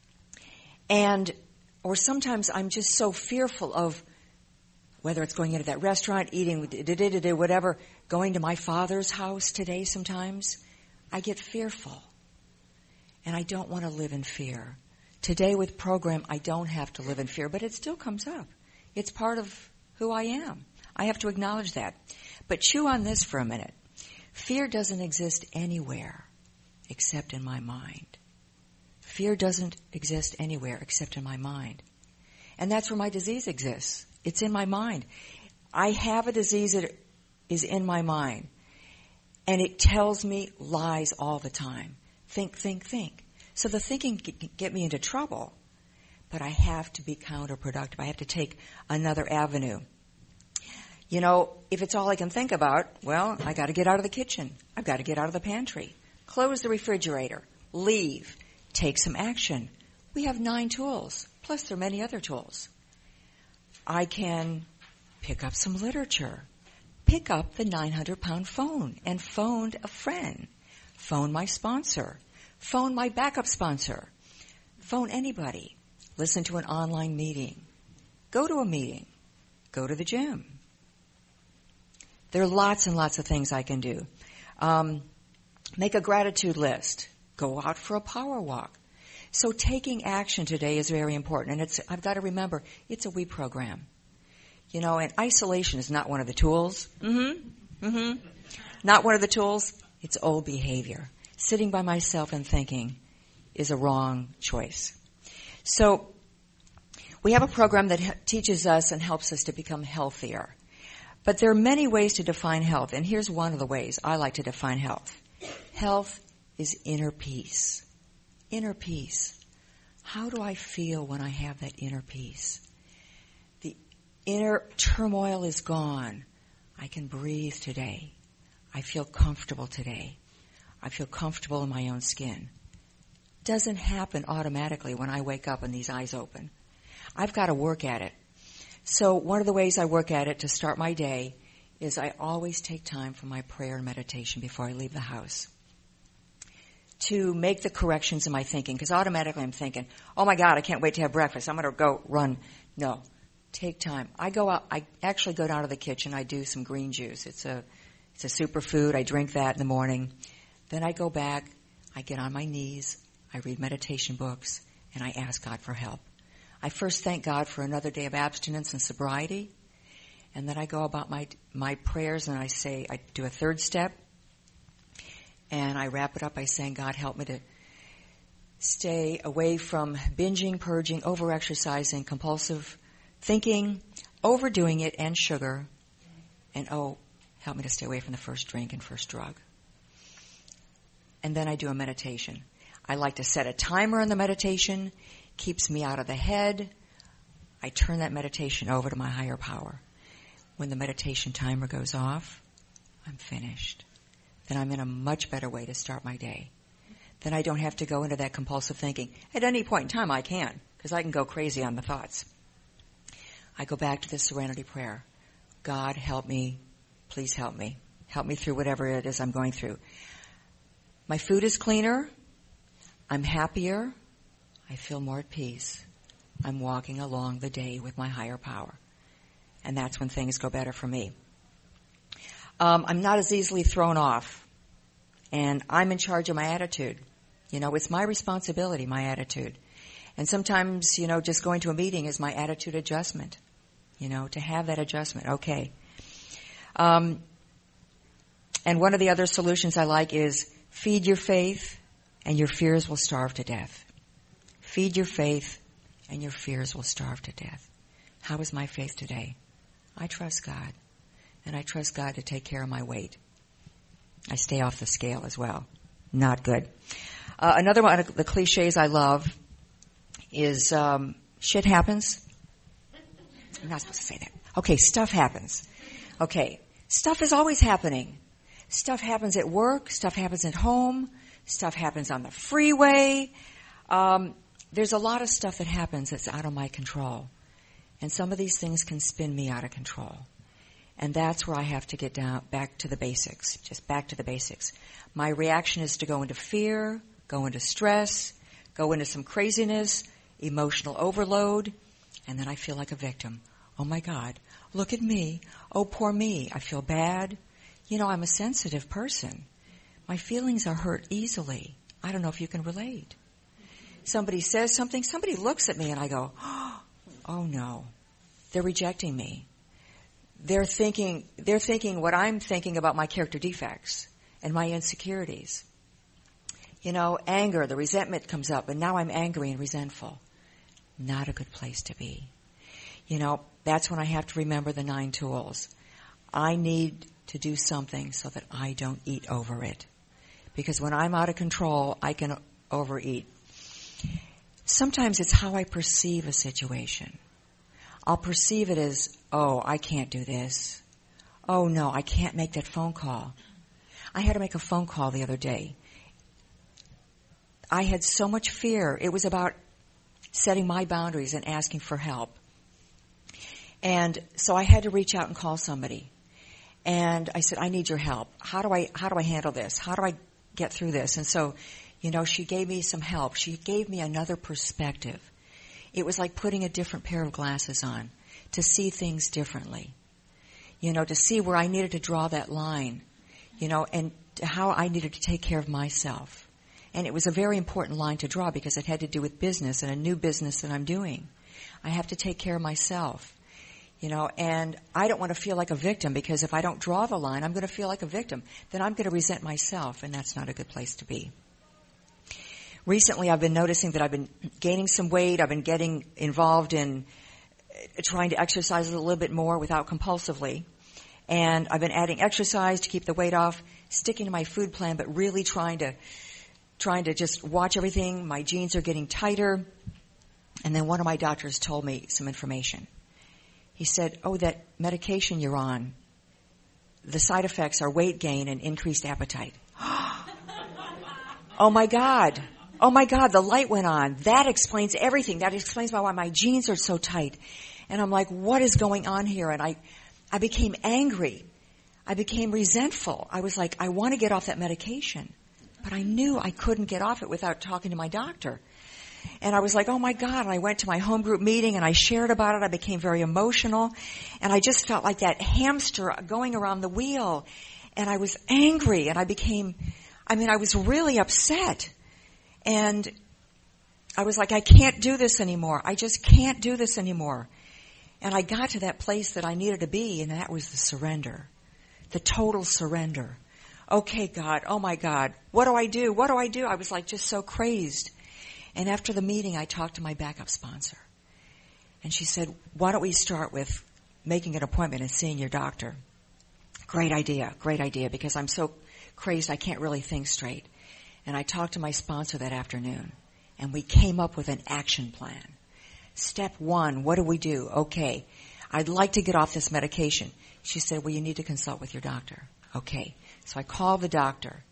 or sometimes I'm just so fearful of whether it's going into that restaurant, eating, whatever, going to my father's house today sometimes, I get fearful. And I don't want to live in fear. Today with program, I don't have to live in fear, but it still comes up. It's part of who I am. I have to acknowledge that. But chew on this for a minute. Fear doesn't exist anywhere except in my mind. Fear doesn't exist anywhere except in my mind. And that's where my disease exists. It's in my mind. I have a disease that is in my mind. And it tells me lies all the time. Think. So the thinking can get me into trouble. But I have to be counterproductive. I have to take another avenue. If it's all I can think about, well, I got to get out of the kitchen. I've got to get out of the pantry. Close the refrigerator. Leave. Take some action. We have 9 tools. Plus there are many other tools. I can pick up some literature. Pick up the 900-pound phone and phone a friend. Phone my sponsor. Phone my backup sponsor. Phone anybody. listen to an online meeting, go to a meeting, go to the gym. There are lots and lots of things I can do. Make a gratitude list. Go out for a power walk. So taking action today is very important. And I've got to remember, it's a we program. And isolation is not one of the tools. Not one of the tools. It's old behavior. Sitting by myself and thinking is a wrong choice. So we have a program that teaches us and helps us to become healthier. But there are many ways to define health, and here's one of the ways I like to define health. Health is inner peace. Inner peace. How do I feel when I have that inner peace? The inner turmoil is gone. I can breathe today. I feel comfortable today. I feel comfortable in my own skin. Doesn't happen automatically when I wake up and these eyes open. I've got to work at it. So one of the ways I work at it to start my day is I always take time for my prayer and meditation before I leave the house to make the corrections in my thinking, because automatically I'm thinking, oh my God, I can't wait to have breakfast. I'm going to go run. No, take time. I go out. I actually go down to the kitchen. I do some green juice. It's a superfood. I drink that in the morning. Then I go back. I get on my knees. I read meditation books, and I ask God for help. I first thank God for another day of abstinence and sobriety, and then I go about my prayers, and I do a third step, and I wrap it up by saying, God, help me to stay away from binging, purging, overexercising, compulsive thinking, overdoing it, and sugar, and help me to stay away from the first drink and first drug. And then I do a meditation. I like to set a timer on the meditation. Keeps me out of the head. I turn that meditation over to my higher power. When the meditation timer goes off, I'm finished. Then I'm in a much better way to start my day. Then I don't have to go into that compulsive thinking. At any point in time, I can, because I can go crazy on the thoughts. I go back to the serenity prayer. God, help me. Please help me. Help me through whatever it is I'm going through. My food is cleaner. I'm happier. I feel more at peace. I'm walking along the day with my higher power. And that's when things go better for me. I'm not as easily thrown off. And I'm in charge of my attitude. It's my responsibility, my attitude. And sometimes, just going to a meeting is my attitude adjustment. To have that adjustment. Okay. And one of the other solutions I like is feed your faith and your fears will starve to death. Feed your faith, and your fears will starve to death. How is my faith today? I trust God, and I trust God to take care of my weight. I stay off the scale as well. Not good. Another one of the cliches I love is shit happens. I'm not supposed to say that. Okay, stuff happens. Okay, stuff is always happening. Stuff happens at work. Stuff happens at home. Stuff happens on the freeway. There's a lot of stuff that happens that's out of my control. And some of these things can spin me out of control. And that's where I have to get back to the basics. Just back to the basics. My reaction is to go into fear, go into stress, go into some craziness, emotional overload, and then I feel like a victim. Oh my God, look at me. Oh, poor me. I feel bad. I'm a sensitive person. My feelings are hurt easily. I don't know if you can relate. Somebody says something, somebody looks at me and I go, oh no, they're rejecting me. They're thinking what I'm thinking about my character defects and my insecurities. Anger, the resentment comes up, and now I'm angry and resentful. Not a good place to be. That's when I have to remember the 9 tools. I need to do something so that I don't eat over it. Because when I'm out of control, I can overeat. Sometimes it's how I perceive a situation. I'll perceive it as, oh, I can't do this. Oh, no, I can't make that phone call. I had to make a phone call the other day. I had so much fear. It was about setting my boundaries and asking for help. And so I had to reach out and call somebody. And I said, I need your help. How do I handle this? How do I get through this? And so, she gave me some help. She gave me another perspective. It was like putting a different pair of glasses on to see things differently. To see where I needed to draw that line, and how I needed to take care of myself. And it was a very important line to draw because it had to do with business and a new business that I'm doing. I have to take care of myself, and I don't want to feel like a victim, because if I don't draw the line, I'm going to feel like a victim. Then I'm going to resent myself, and that's not a good place to be. Recently, I've been noticing that I've been gaining some weight. I've been getting involved in trying to exercise a little bit more without compulsively. And I've been adding exercise to keep the weight off, sticking to my food plan, but really trying to just watch everything. My jeans are getting tighter. And then one of my doctors told me some information. He said, that medication you're on, the side effects are weight gain and increased appetite. Oh my God, the light went on. That explains everything. That explains why my jeans are so tight. And I'm like, what is going on here? And I became angry. I became resentful. I was like, I want to get off that medication. But I knew I couldn't get off it without talking to my doctor. And I was like, oh my God. And I went to my home group meeting and I shared about it. I became very emotional. And I just felt like that hamster going around the wheel. And I was angry. And I was really upset. And I was like, I can't do this anymore. I just can't do this anymore. And I got to that place that I needed to be, and that was the surrender. The total surrender. Okay, God, oh my God, what do I do? What do I do? I was like just so crazed. And after the meeting, I talked to my backup sponsor. And she said, why don't we start with making an appointment and seeing your doctor? Great idea, because I'm so crazed I can't really think straight. And I talked to my sponsor that afternoon, and we came up with an action plan. Step 1, what do we do? Okay, I'd like to get off this medication. She said, well, you need to consult with your doctor. Okay, so I called the doctor,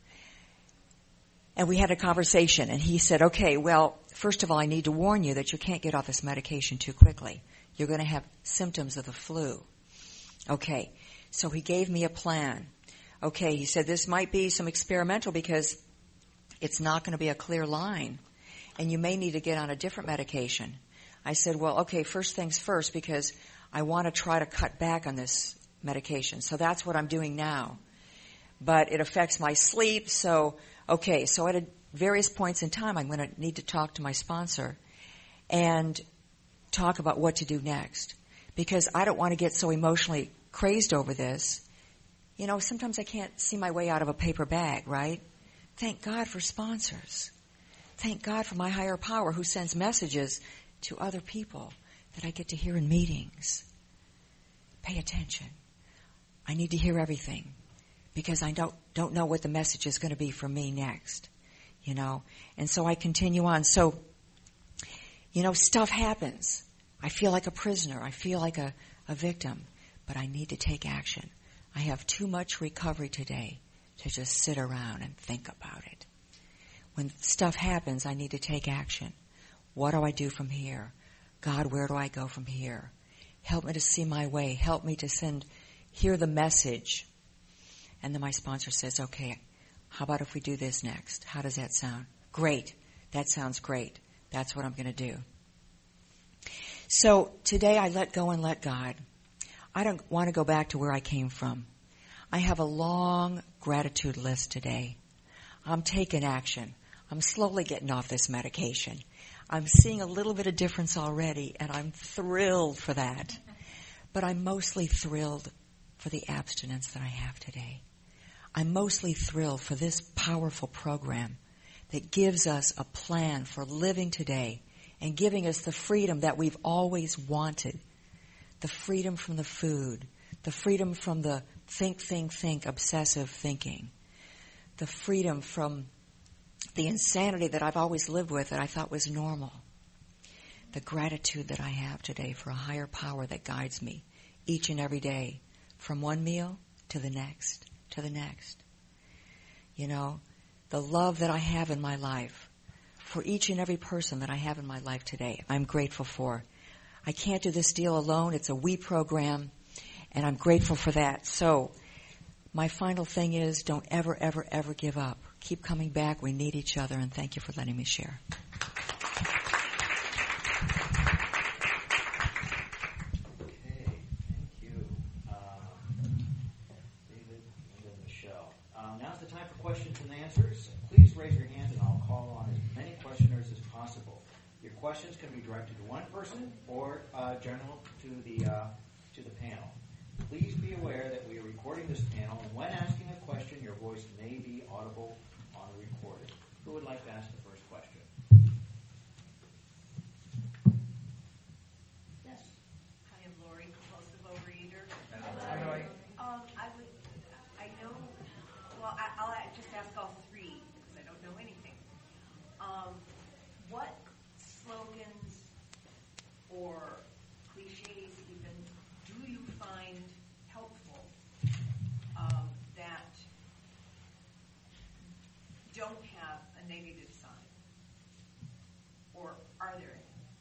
and we had a conversation, and he said, okay, well, first of all, I need to warn you that you can't get off this medication too quickly. You're going to have symptoms of the flu. Okay, so he gave me a plan. Okay, he said this might be some experimental because it's not going to be a clear line, and you may need to get on a different medication. I said, well, okay, first things first, because I want to try to cut back on this medication. So that's what I'm doing now. But it affects my sleep, so at various points in time, I'm going to need to talk to my sponsor and talk about what to do next. Because I don't want to get so emotionally crazed over this. Sometimes I can't see my way out of a paper bag, right? Thank God for sponsors. Thank God for my higher power who sends messages to other people that I get to hear in meetings. Pay attention. I need to hear everything because I don't know what the message is going to be for me next, And so I continue on. So, stuff happens. I feel like a prisoner. I feel like a victim. But I need to take action. I have too much recovery today to just sit around and think about it. When stuff happens, I need to take action. What do I do from here? God, where do I go from here? Help me to see my way. Help me to hear the message. And then my sponsor says, okay, how about if we do this next? How does that sound? Great. That sounds great. That's what I'm going to do. So today I let go and let God. I don't want to go back to where I came from. I have a long gratitude list today. I'm taking action. I'm slowly getting off this medication. I'm seeing a little bit of difference already, and I'm thrilled for that. But I'm mostly thrilled for the abstinence that I have today. I'm mostly thrilled for this powerful program that gives us a plan for living today and giving us the freedom that we've always wanted. The freedom from the food, the freedom from the think, obsessive thinking, the freedom from the insanity that I've always lived with that I thought was normal, the gratitude that I have today for a higher power that guides me each and every day from one meal to the next, to the next. The love that I have in my life for each and every person that I have in my life today, I'm grateful for. I can't do this deal alone. It's a we program, and I'm grateful for that. So my final thing is don't ever, ever, ever give up. Keep coming back. We need each other, and thank you for letting me share. Now's the time for questions and answers. Please raise your hand and I'll call on as many questioners as possible. Your questions can be directed to one person or general to the panel. Please be aware that we are recording this panel, and when asking a question, your voice may be audible on the recording. Who would like to ask the first question? Yes. Hi, I'm Lori, compulsive overeater. Hi, Lori. I'll just ask all three because I don't know anything. What slogans or cliches even do you find helpful that don't have a negative sign? Or are there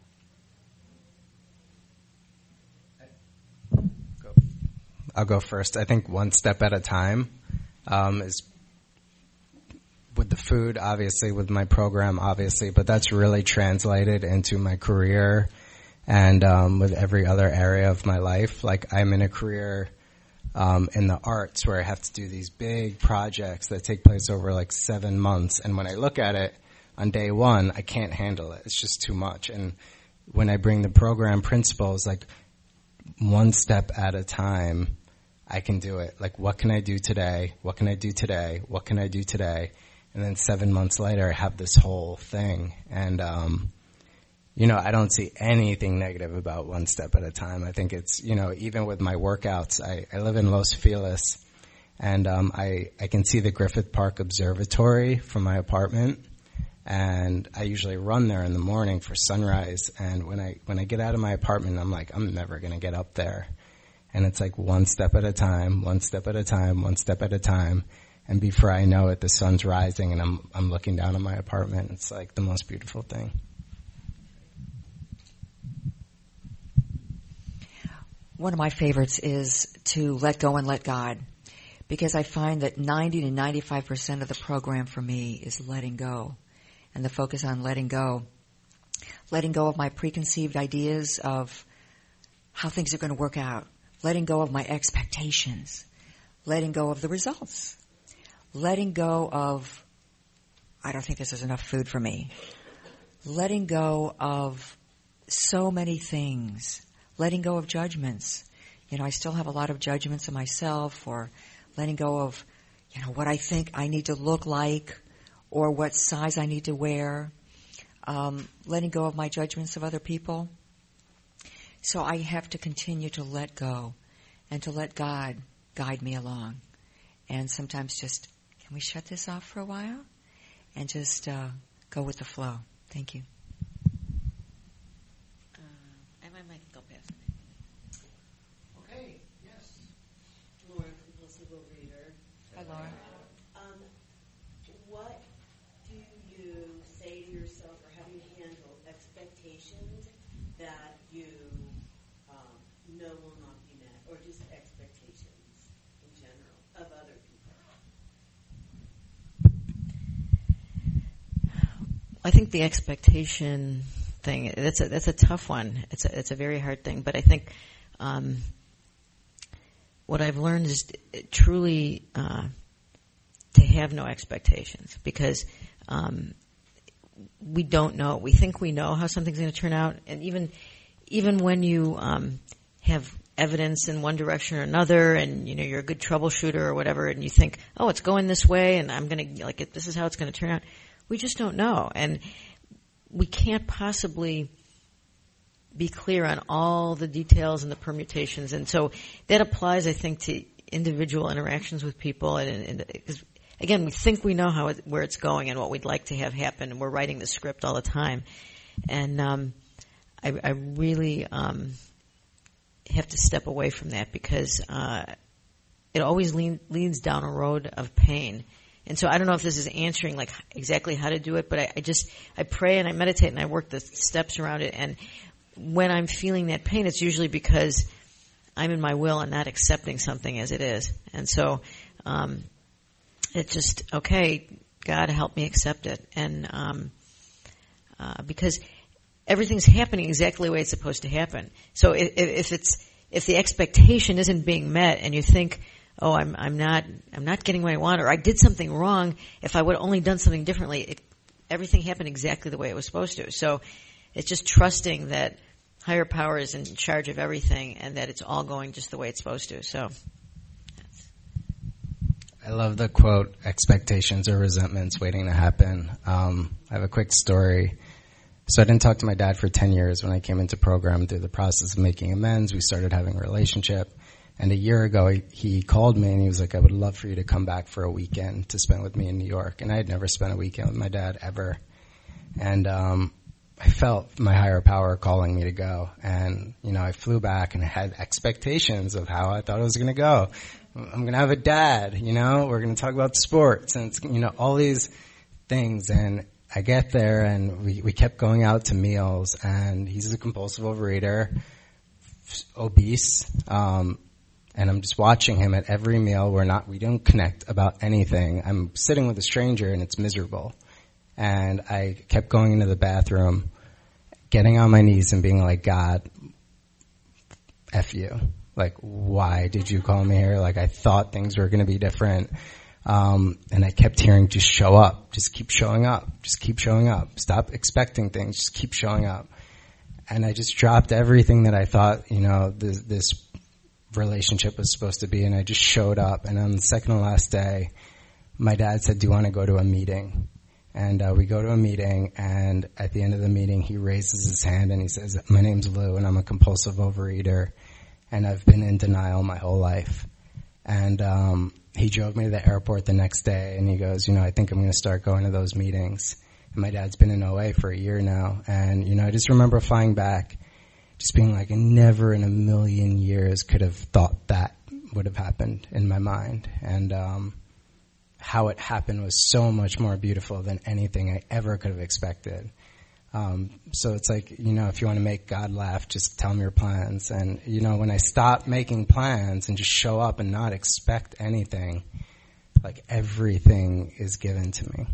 any? I'll go first. I think one step at a time is with the food, obviously, with my program, obviously, but that's really translated into my career and with every other area of my life. Like, I'm in a career in the arts where I have to do these big projects that take place over like 7 months, and when I look at it on day one, I can't handle it. It's just too much. And when I bring the program principles, like, one step at a time, I can do it. Like, what can I do today? What can I do today? What can I do today? And then 7 months later, I have this whole thing. And, I don't see anything negative about one step at a time. I think it's, even with my workouts, I live in Los Feliz, and I can see the Griffith Park Observatory from my apartment. And I usually run there in the morning for sunrise. And when I get out of my apartment, I'm like, I'm never going to get up there. And it's like one step at a time, one step at a time, one step at a time. And before I know it, the sun's rising and I'm looking down on my apartment. It's like the most beautiful thing. One of my favorites is to let go and let God, because I find that 90 to 95% of the program for me is letting go, and the focus on letting go of my preconceived ideas of how things are going to work out, letting go of my expectations, letting go of the results, letting go of, I don't think this is enough food for me, letting go of so many things, letting go of judgments. I still have a lot of judgments of myself, or letting go of, what I think I need to look like, or what size I need to wear, letting go of my judgments of other people. So I have to continue to let go and to let God guide me along. And sometimes just, can we shut this off for a while? And just go with the flow. Thank you. I might go past. Okay, yes. Laura, compulsive overeater. Hi, Laura. What do you say to yourself, or how do you handle expectations that you know will not be met, or just expectations in general of other people? I think the expectation thing, that's a tough one. It's a very hard thing, but I think what I've learned is truly to have no expectations, because we don't know. We think we know how something's going to turn out, and even when you have evidence in one direction or another, and you're a good troubleshooter or whatever, and you think, oh, it's going this way, and I'm going to this is how it's going to turn out. We just don't know, and we can't possibly be clear on all the details and the permutations, and so that applies, I think, to individual interactions with people, and because again, we think we know where it's going and what we'd like to have happen, and we're writing the script all the time, and I really have to step away from that, because it always leads down a road of pain. And so I don't know if this is answering exactly how to do it, but I pray and I meditate and I work the steps around it. And when I'm feeling that pain, it's usually because I'm in my will and not accepting something as it is. And so it's just, okay, God, help me accept it. And because everything's happening exactly the way it's supposed to happen. So if the expectation isn't being met and you think, oh, I'm not getting what I want, or I did something wrong. If I would have only done something differently, everything happened exactly the way it was supposed to. So it's just trusting that higher power is in charge of everything and that it's all going just the way it's supposed to. So I love the quote, expectations or resentments waiting to happen. I have a quick story. So I didn't talk to my dad for 10 years. When I came into program through the process of making amends, we started having a relationship. And a year ago, he called me and he was like, I would love for you to come back for a weekend to spend with me in New York. And I had never spent a weekend with my dad ever. And I felt my higher power calling me to go. And, I flew back and I had expectations of how I thought it was going to go. I'm going to have a dad, we're going to talk about sports and, all these things. And I get there and we kept going out to meals, and he's a compulsive overeater, obese, and I'm just watching him at every meal. We don't connect about anything. I'm sitting with a stranger and it's miserable. And I kept going into the bathroom, getting on my knees and being like, God, F you. Like, why did you call me here? Like, I thought things were going to be different. And I kept hearing, just show up. Just keep showing up. Just keep showing up. Stop expecting things. Just keep showing up. And I just dropped everything that I thought, this relationship was supposed to be, and I just showed up. And on the second and last day, my dad said, do you want to go to a meeting? And we go to a meeting, and at the end of the meeting, he raises his hand and he says, my name's Lou, and I'm a compulsive overeater, and I've been in denial my whole life. And he drove me to the airport the next day, and he goes, I think I'm going to start going to those meetings. And my dad's been in OA for a year now. And, I just remember flying back, just being like, I never in a million years could have thought that would have happened in my mind. And how it happened was so much more beautiful than anything I ever could have expected. So it's like, if you want to make God laugh, just tell him your plans. And, when I stop making plans and just show up and not expect anything, like everything is given to me.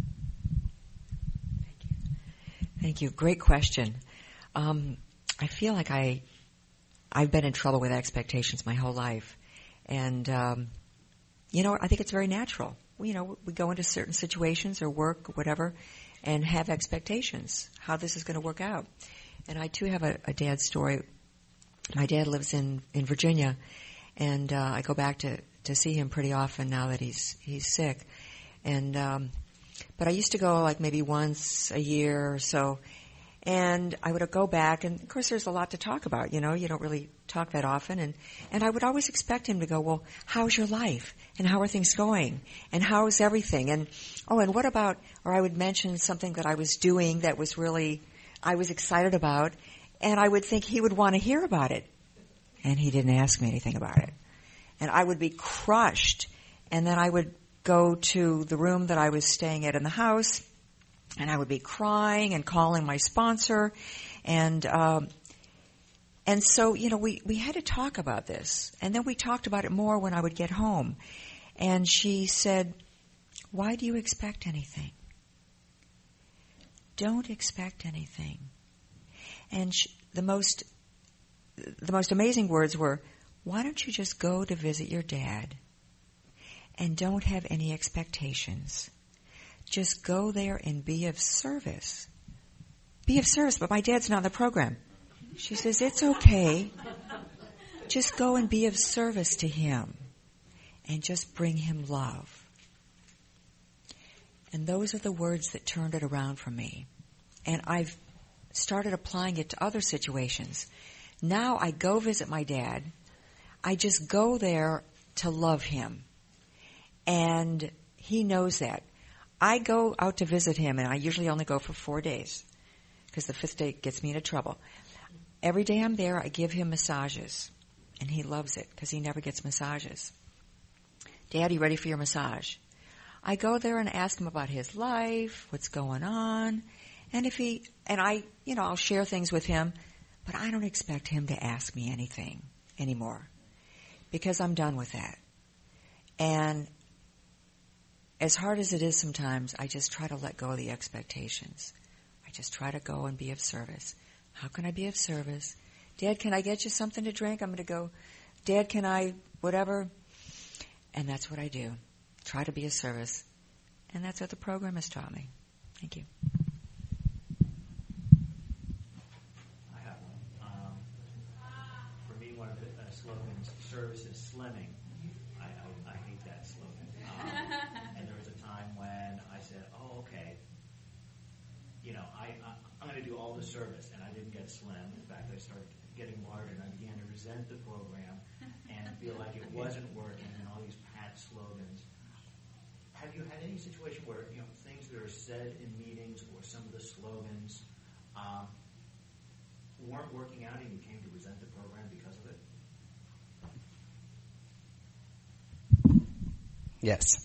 Thank you. Great question. I feel like I've been in trouble with expectations my whole life. And, I think it's very natural. We go into certain situations or work or whatever and have expectations, how this is going to work out. And I, too, have a dad story. My dad lives in Virginia, and I go back to see him pretty often now that he's sick. And but I used to go like maybe once a year or so, and I would go back, and of course there's a lot to talk about, you don't really talk that often, and I would always expect him to go, well, how's your life? And how are things going? And how is everything? And what about, or I would mention something that I was doing that was really, I was excited about, and I would think he would want to hear about it. And he didn't ask me anything about it. And I would be crushed, and then I would go to the room that I was staying at in the house, and I would be crying and calling my sponsor, and so, we had to talk about this. And then we talked about it more when I would get home. And she said, why do you expect anything? Don't expect anything. And the most amazing words were, why don't you just go to visit your dad and don't have any expectations? Just go there and be of service. Be of service, but my dad's not in the program. She says, it's okay. Just go and be of service to him and just bring him love. And those are the words that turned it around for me. And I've started applying it to other situations. Now I go visit my dad. I just go there to love him. And he knows that. I go out to visit him, and I usually only go for 4 days because the 5th day gets me into trouble. Every day I'm there, I give him massages, and he loves it because he never gets massages. Dad, you ready for your massage? I go there and ask him about his life, what's going on, and I'll share things with him, but I don't expect him to ask me anything anymore because I'm done with that. And as hard as it is sometimes, I just try to let go of the expectations. I just try to go and be of service. How can I be of service? Dad, can I get you something to drink? I'm going to go. Dad, can I, whatever? And that's what I do. Try to be of service. And that's what the program has taught me. Thank you. I have one. For me, one of the slogans, service is slimming. I hate that slogan. And there was a time when I said, oh, okay, I'm going to do all the service, and I didn't get slim. In fact, I started getting larger, and I began to resent the program and feel like it wasn't working, and all these pat slogans. Have you had any situation where things that are said in meetings or some of the slogans weren't working out, and you came to resent the program because of it? Yes.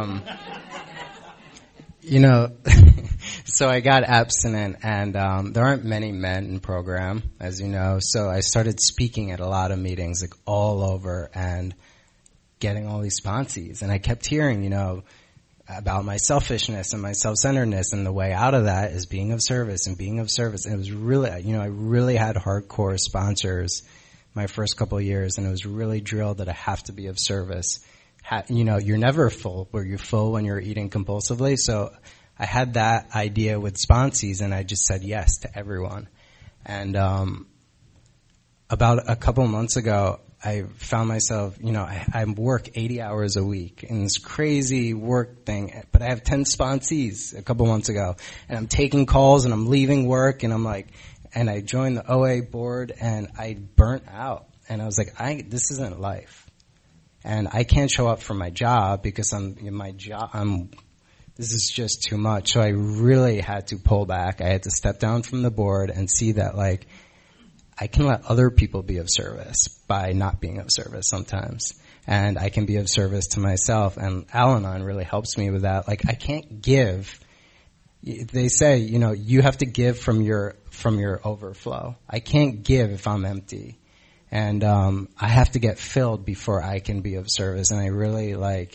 So I got abstinent, and there aren't many men in program, as you know, so I started speaking at a lot of meetings, like all over, and getting all these sponsees. And I kept hearing, about my selfishness and my self-centeredness, and the way out of that is being of service and being of service. And it was really, I really had hardcore sponsors my first couple of years, and it was really drilled that I have to be of service. You're never full, where you're full when you're eating compulsively. So I had that idea with sponsees, and I just said yes to everyone. And about a couple of months ago, I found myself, I work 80 hours a week in this crazy work thing, but I have 10 sponsees a couple months ago, and I'm taking calls and I'm leaving work, and and I joined the OA board, and I burnt out, and I was like, this isn't life, and I can't show up for my job because this is just too much. So I really had to pull back. I had to step down from the board and see that, I can let other people be of service by not being of service sometimes. And I can be of service to myself. And Al-Anon really helps me with that. I can't give. They say, you have to give from your overflow. I can't give if I'm empty. And I have to get filled before I can be of service. And I really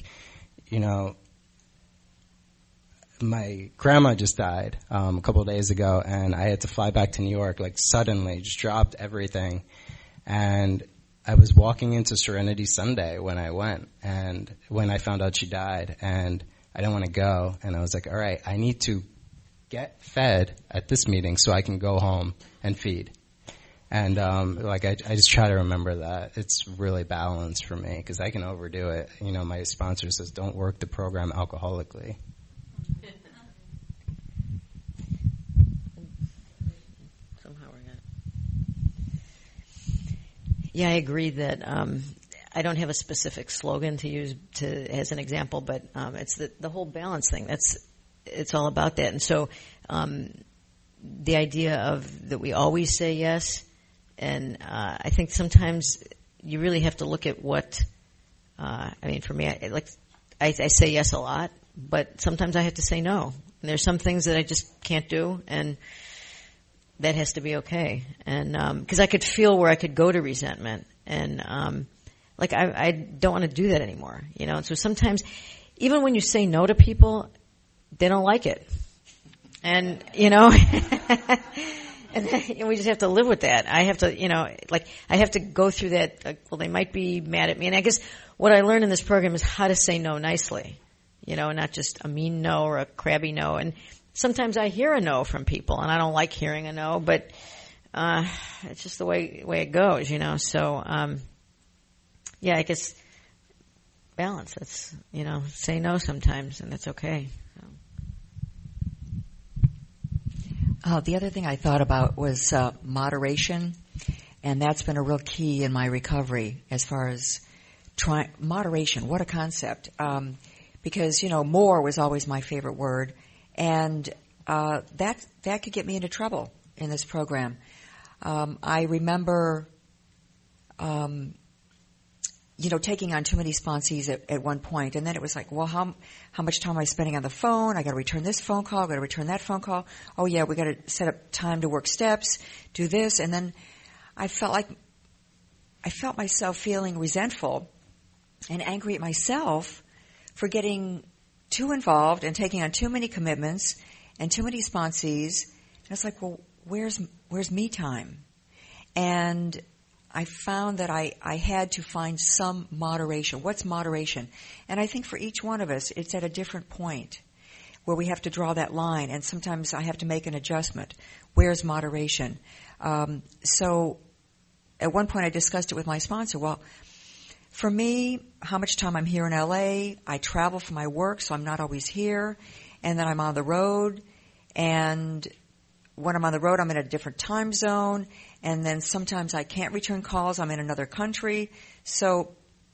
my grandma just died a couple of days ago, and I had to fly back to New York, suddenly, just dropped everything. And I was walking into Serenity Sunday when I went, and when I found out she died, and I didn't want to go, and I was like, all right, I need to get fed at this meeting so I can go home and feed. And I just try to remember that. It's really balanced for me, because I can overdo it. My sponsor says, don't work the program alcoholically. Yeah, I agree that I don't have a specific slogan to use as an example, but it's the whole balance thing. It's all about that. And so the idea of that we always say yes, and I think sometimes you really have to look at what for me, I say yes a lot, but sometimes I have to say no. And there's some things that I just can't do, and that has to be okay. And because I could feel where I could go to resentment, and I don't want to do that anymore, And so sometimes, even when you say no to people, they don't like it, and and we just have to live with that. I have to, I have to go through that. They might be mad at me, and I guess what I learned in this program is how to say no nicely, not just a mean no or a crabby no. And sometimes I hear a no from people, and I don't like hearing a no, but it's just the way it goes, So, I guess balance. That's say no sometimes, and that's okay. So. The other thing I thought about was moderation, and that's been a real key in my recovery as far as moderation. What a concept! Because more was always my favorite word. And that could get me into trouble in this program. I remember, taking on too many sponsees at one point, and then it was like, well, how much time am I spending on the phone? I got to return this phone call. I got to return that phone call. Oh yeah, we got to set up time to work steps, do this, and then I felt myself feeling resentful and angry at myself for getting too involved and taking on too many commitments and too many sponsees. And it's like, well, where's me time? And I found that I had to find some moderation. What's moderation? And I think for each one of us, it's at a different point where we have to draw that line, and sometimes I have to make an adjustment. Where's moderation? So at one point I discussed it with my sponsor. Well, for me, how much time I'm here in LA, I travel for my work, so I'm not always here, and then I'm on the road, and when I'm on the road, I'm in a different time zone, and then sometimes I can't return calls. I'm in another country. So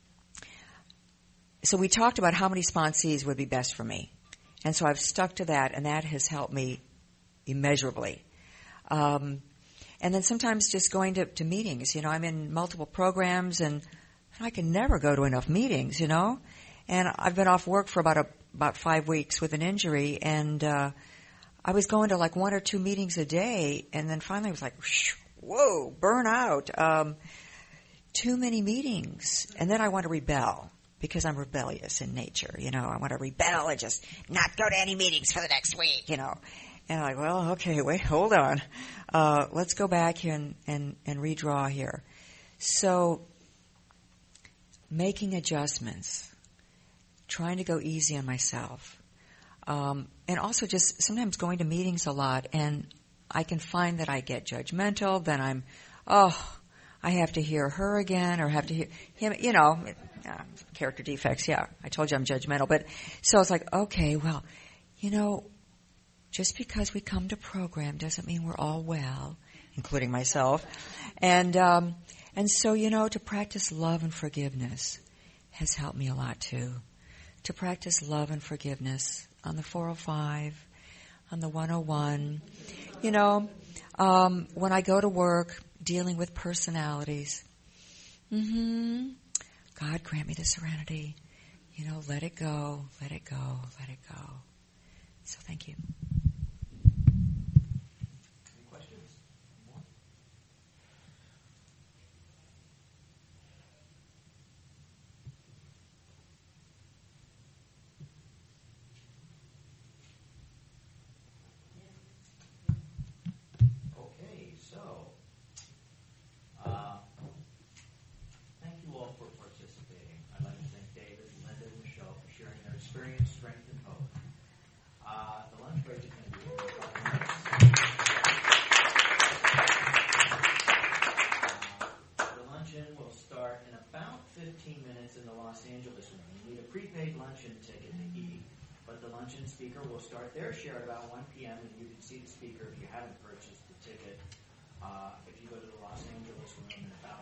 we talked about how many sponsees would be best for me. And so I've stuck to that, and that has helped me immeasurably. And then sometimes just going to meetings. I'm in multiple programs, and I can never go to enough meetings, And I've been off work for about 5 weeks with an injury, and I was going to like 1 or 2 meetings a day, and then finally I was like, whoa, burnout. Too many meetings. And then I want to rebel because I'm rebellious in nature. I want to rebel and just not go to any meetings for the next week, And I'm like, well, okay, wait, hold on. Let's go back here and redraw here. So making adjustments, trying to go easy on myself. And also just sometimes going to meetings a lot, and I can find that I get judgmental, then I have to hear her again or have to hear him, character defects, yeah. I told you I'm judgmental. But so it's like, okay, well, just because we come to program doesn't mean we're all well, including myself. And so, to practice love and forgiveness has helped me a lot too. To practice love and forgiveness on the 405, on the 101. When I go to work dealing with personalities, God grant me the serenity. Let it go, let it go, let it go. So thank you. Any questions? More? Okay, so thank you all for participating. I'd like to thank David, Linda, and Michelle for sharing their experience, strength, and hope. The lunch break is going to be in 5 minutes. The luncheon will start in about 15 minutes in the Los Angeles room. You need a prepaid luncheon ticket to eat, but the luncheon speaker will start their share at about 1 p.m. and you can see the speaker if you haven't purchased the ticket. If you go to the Los Angeles room in about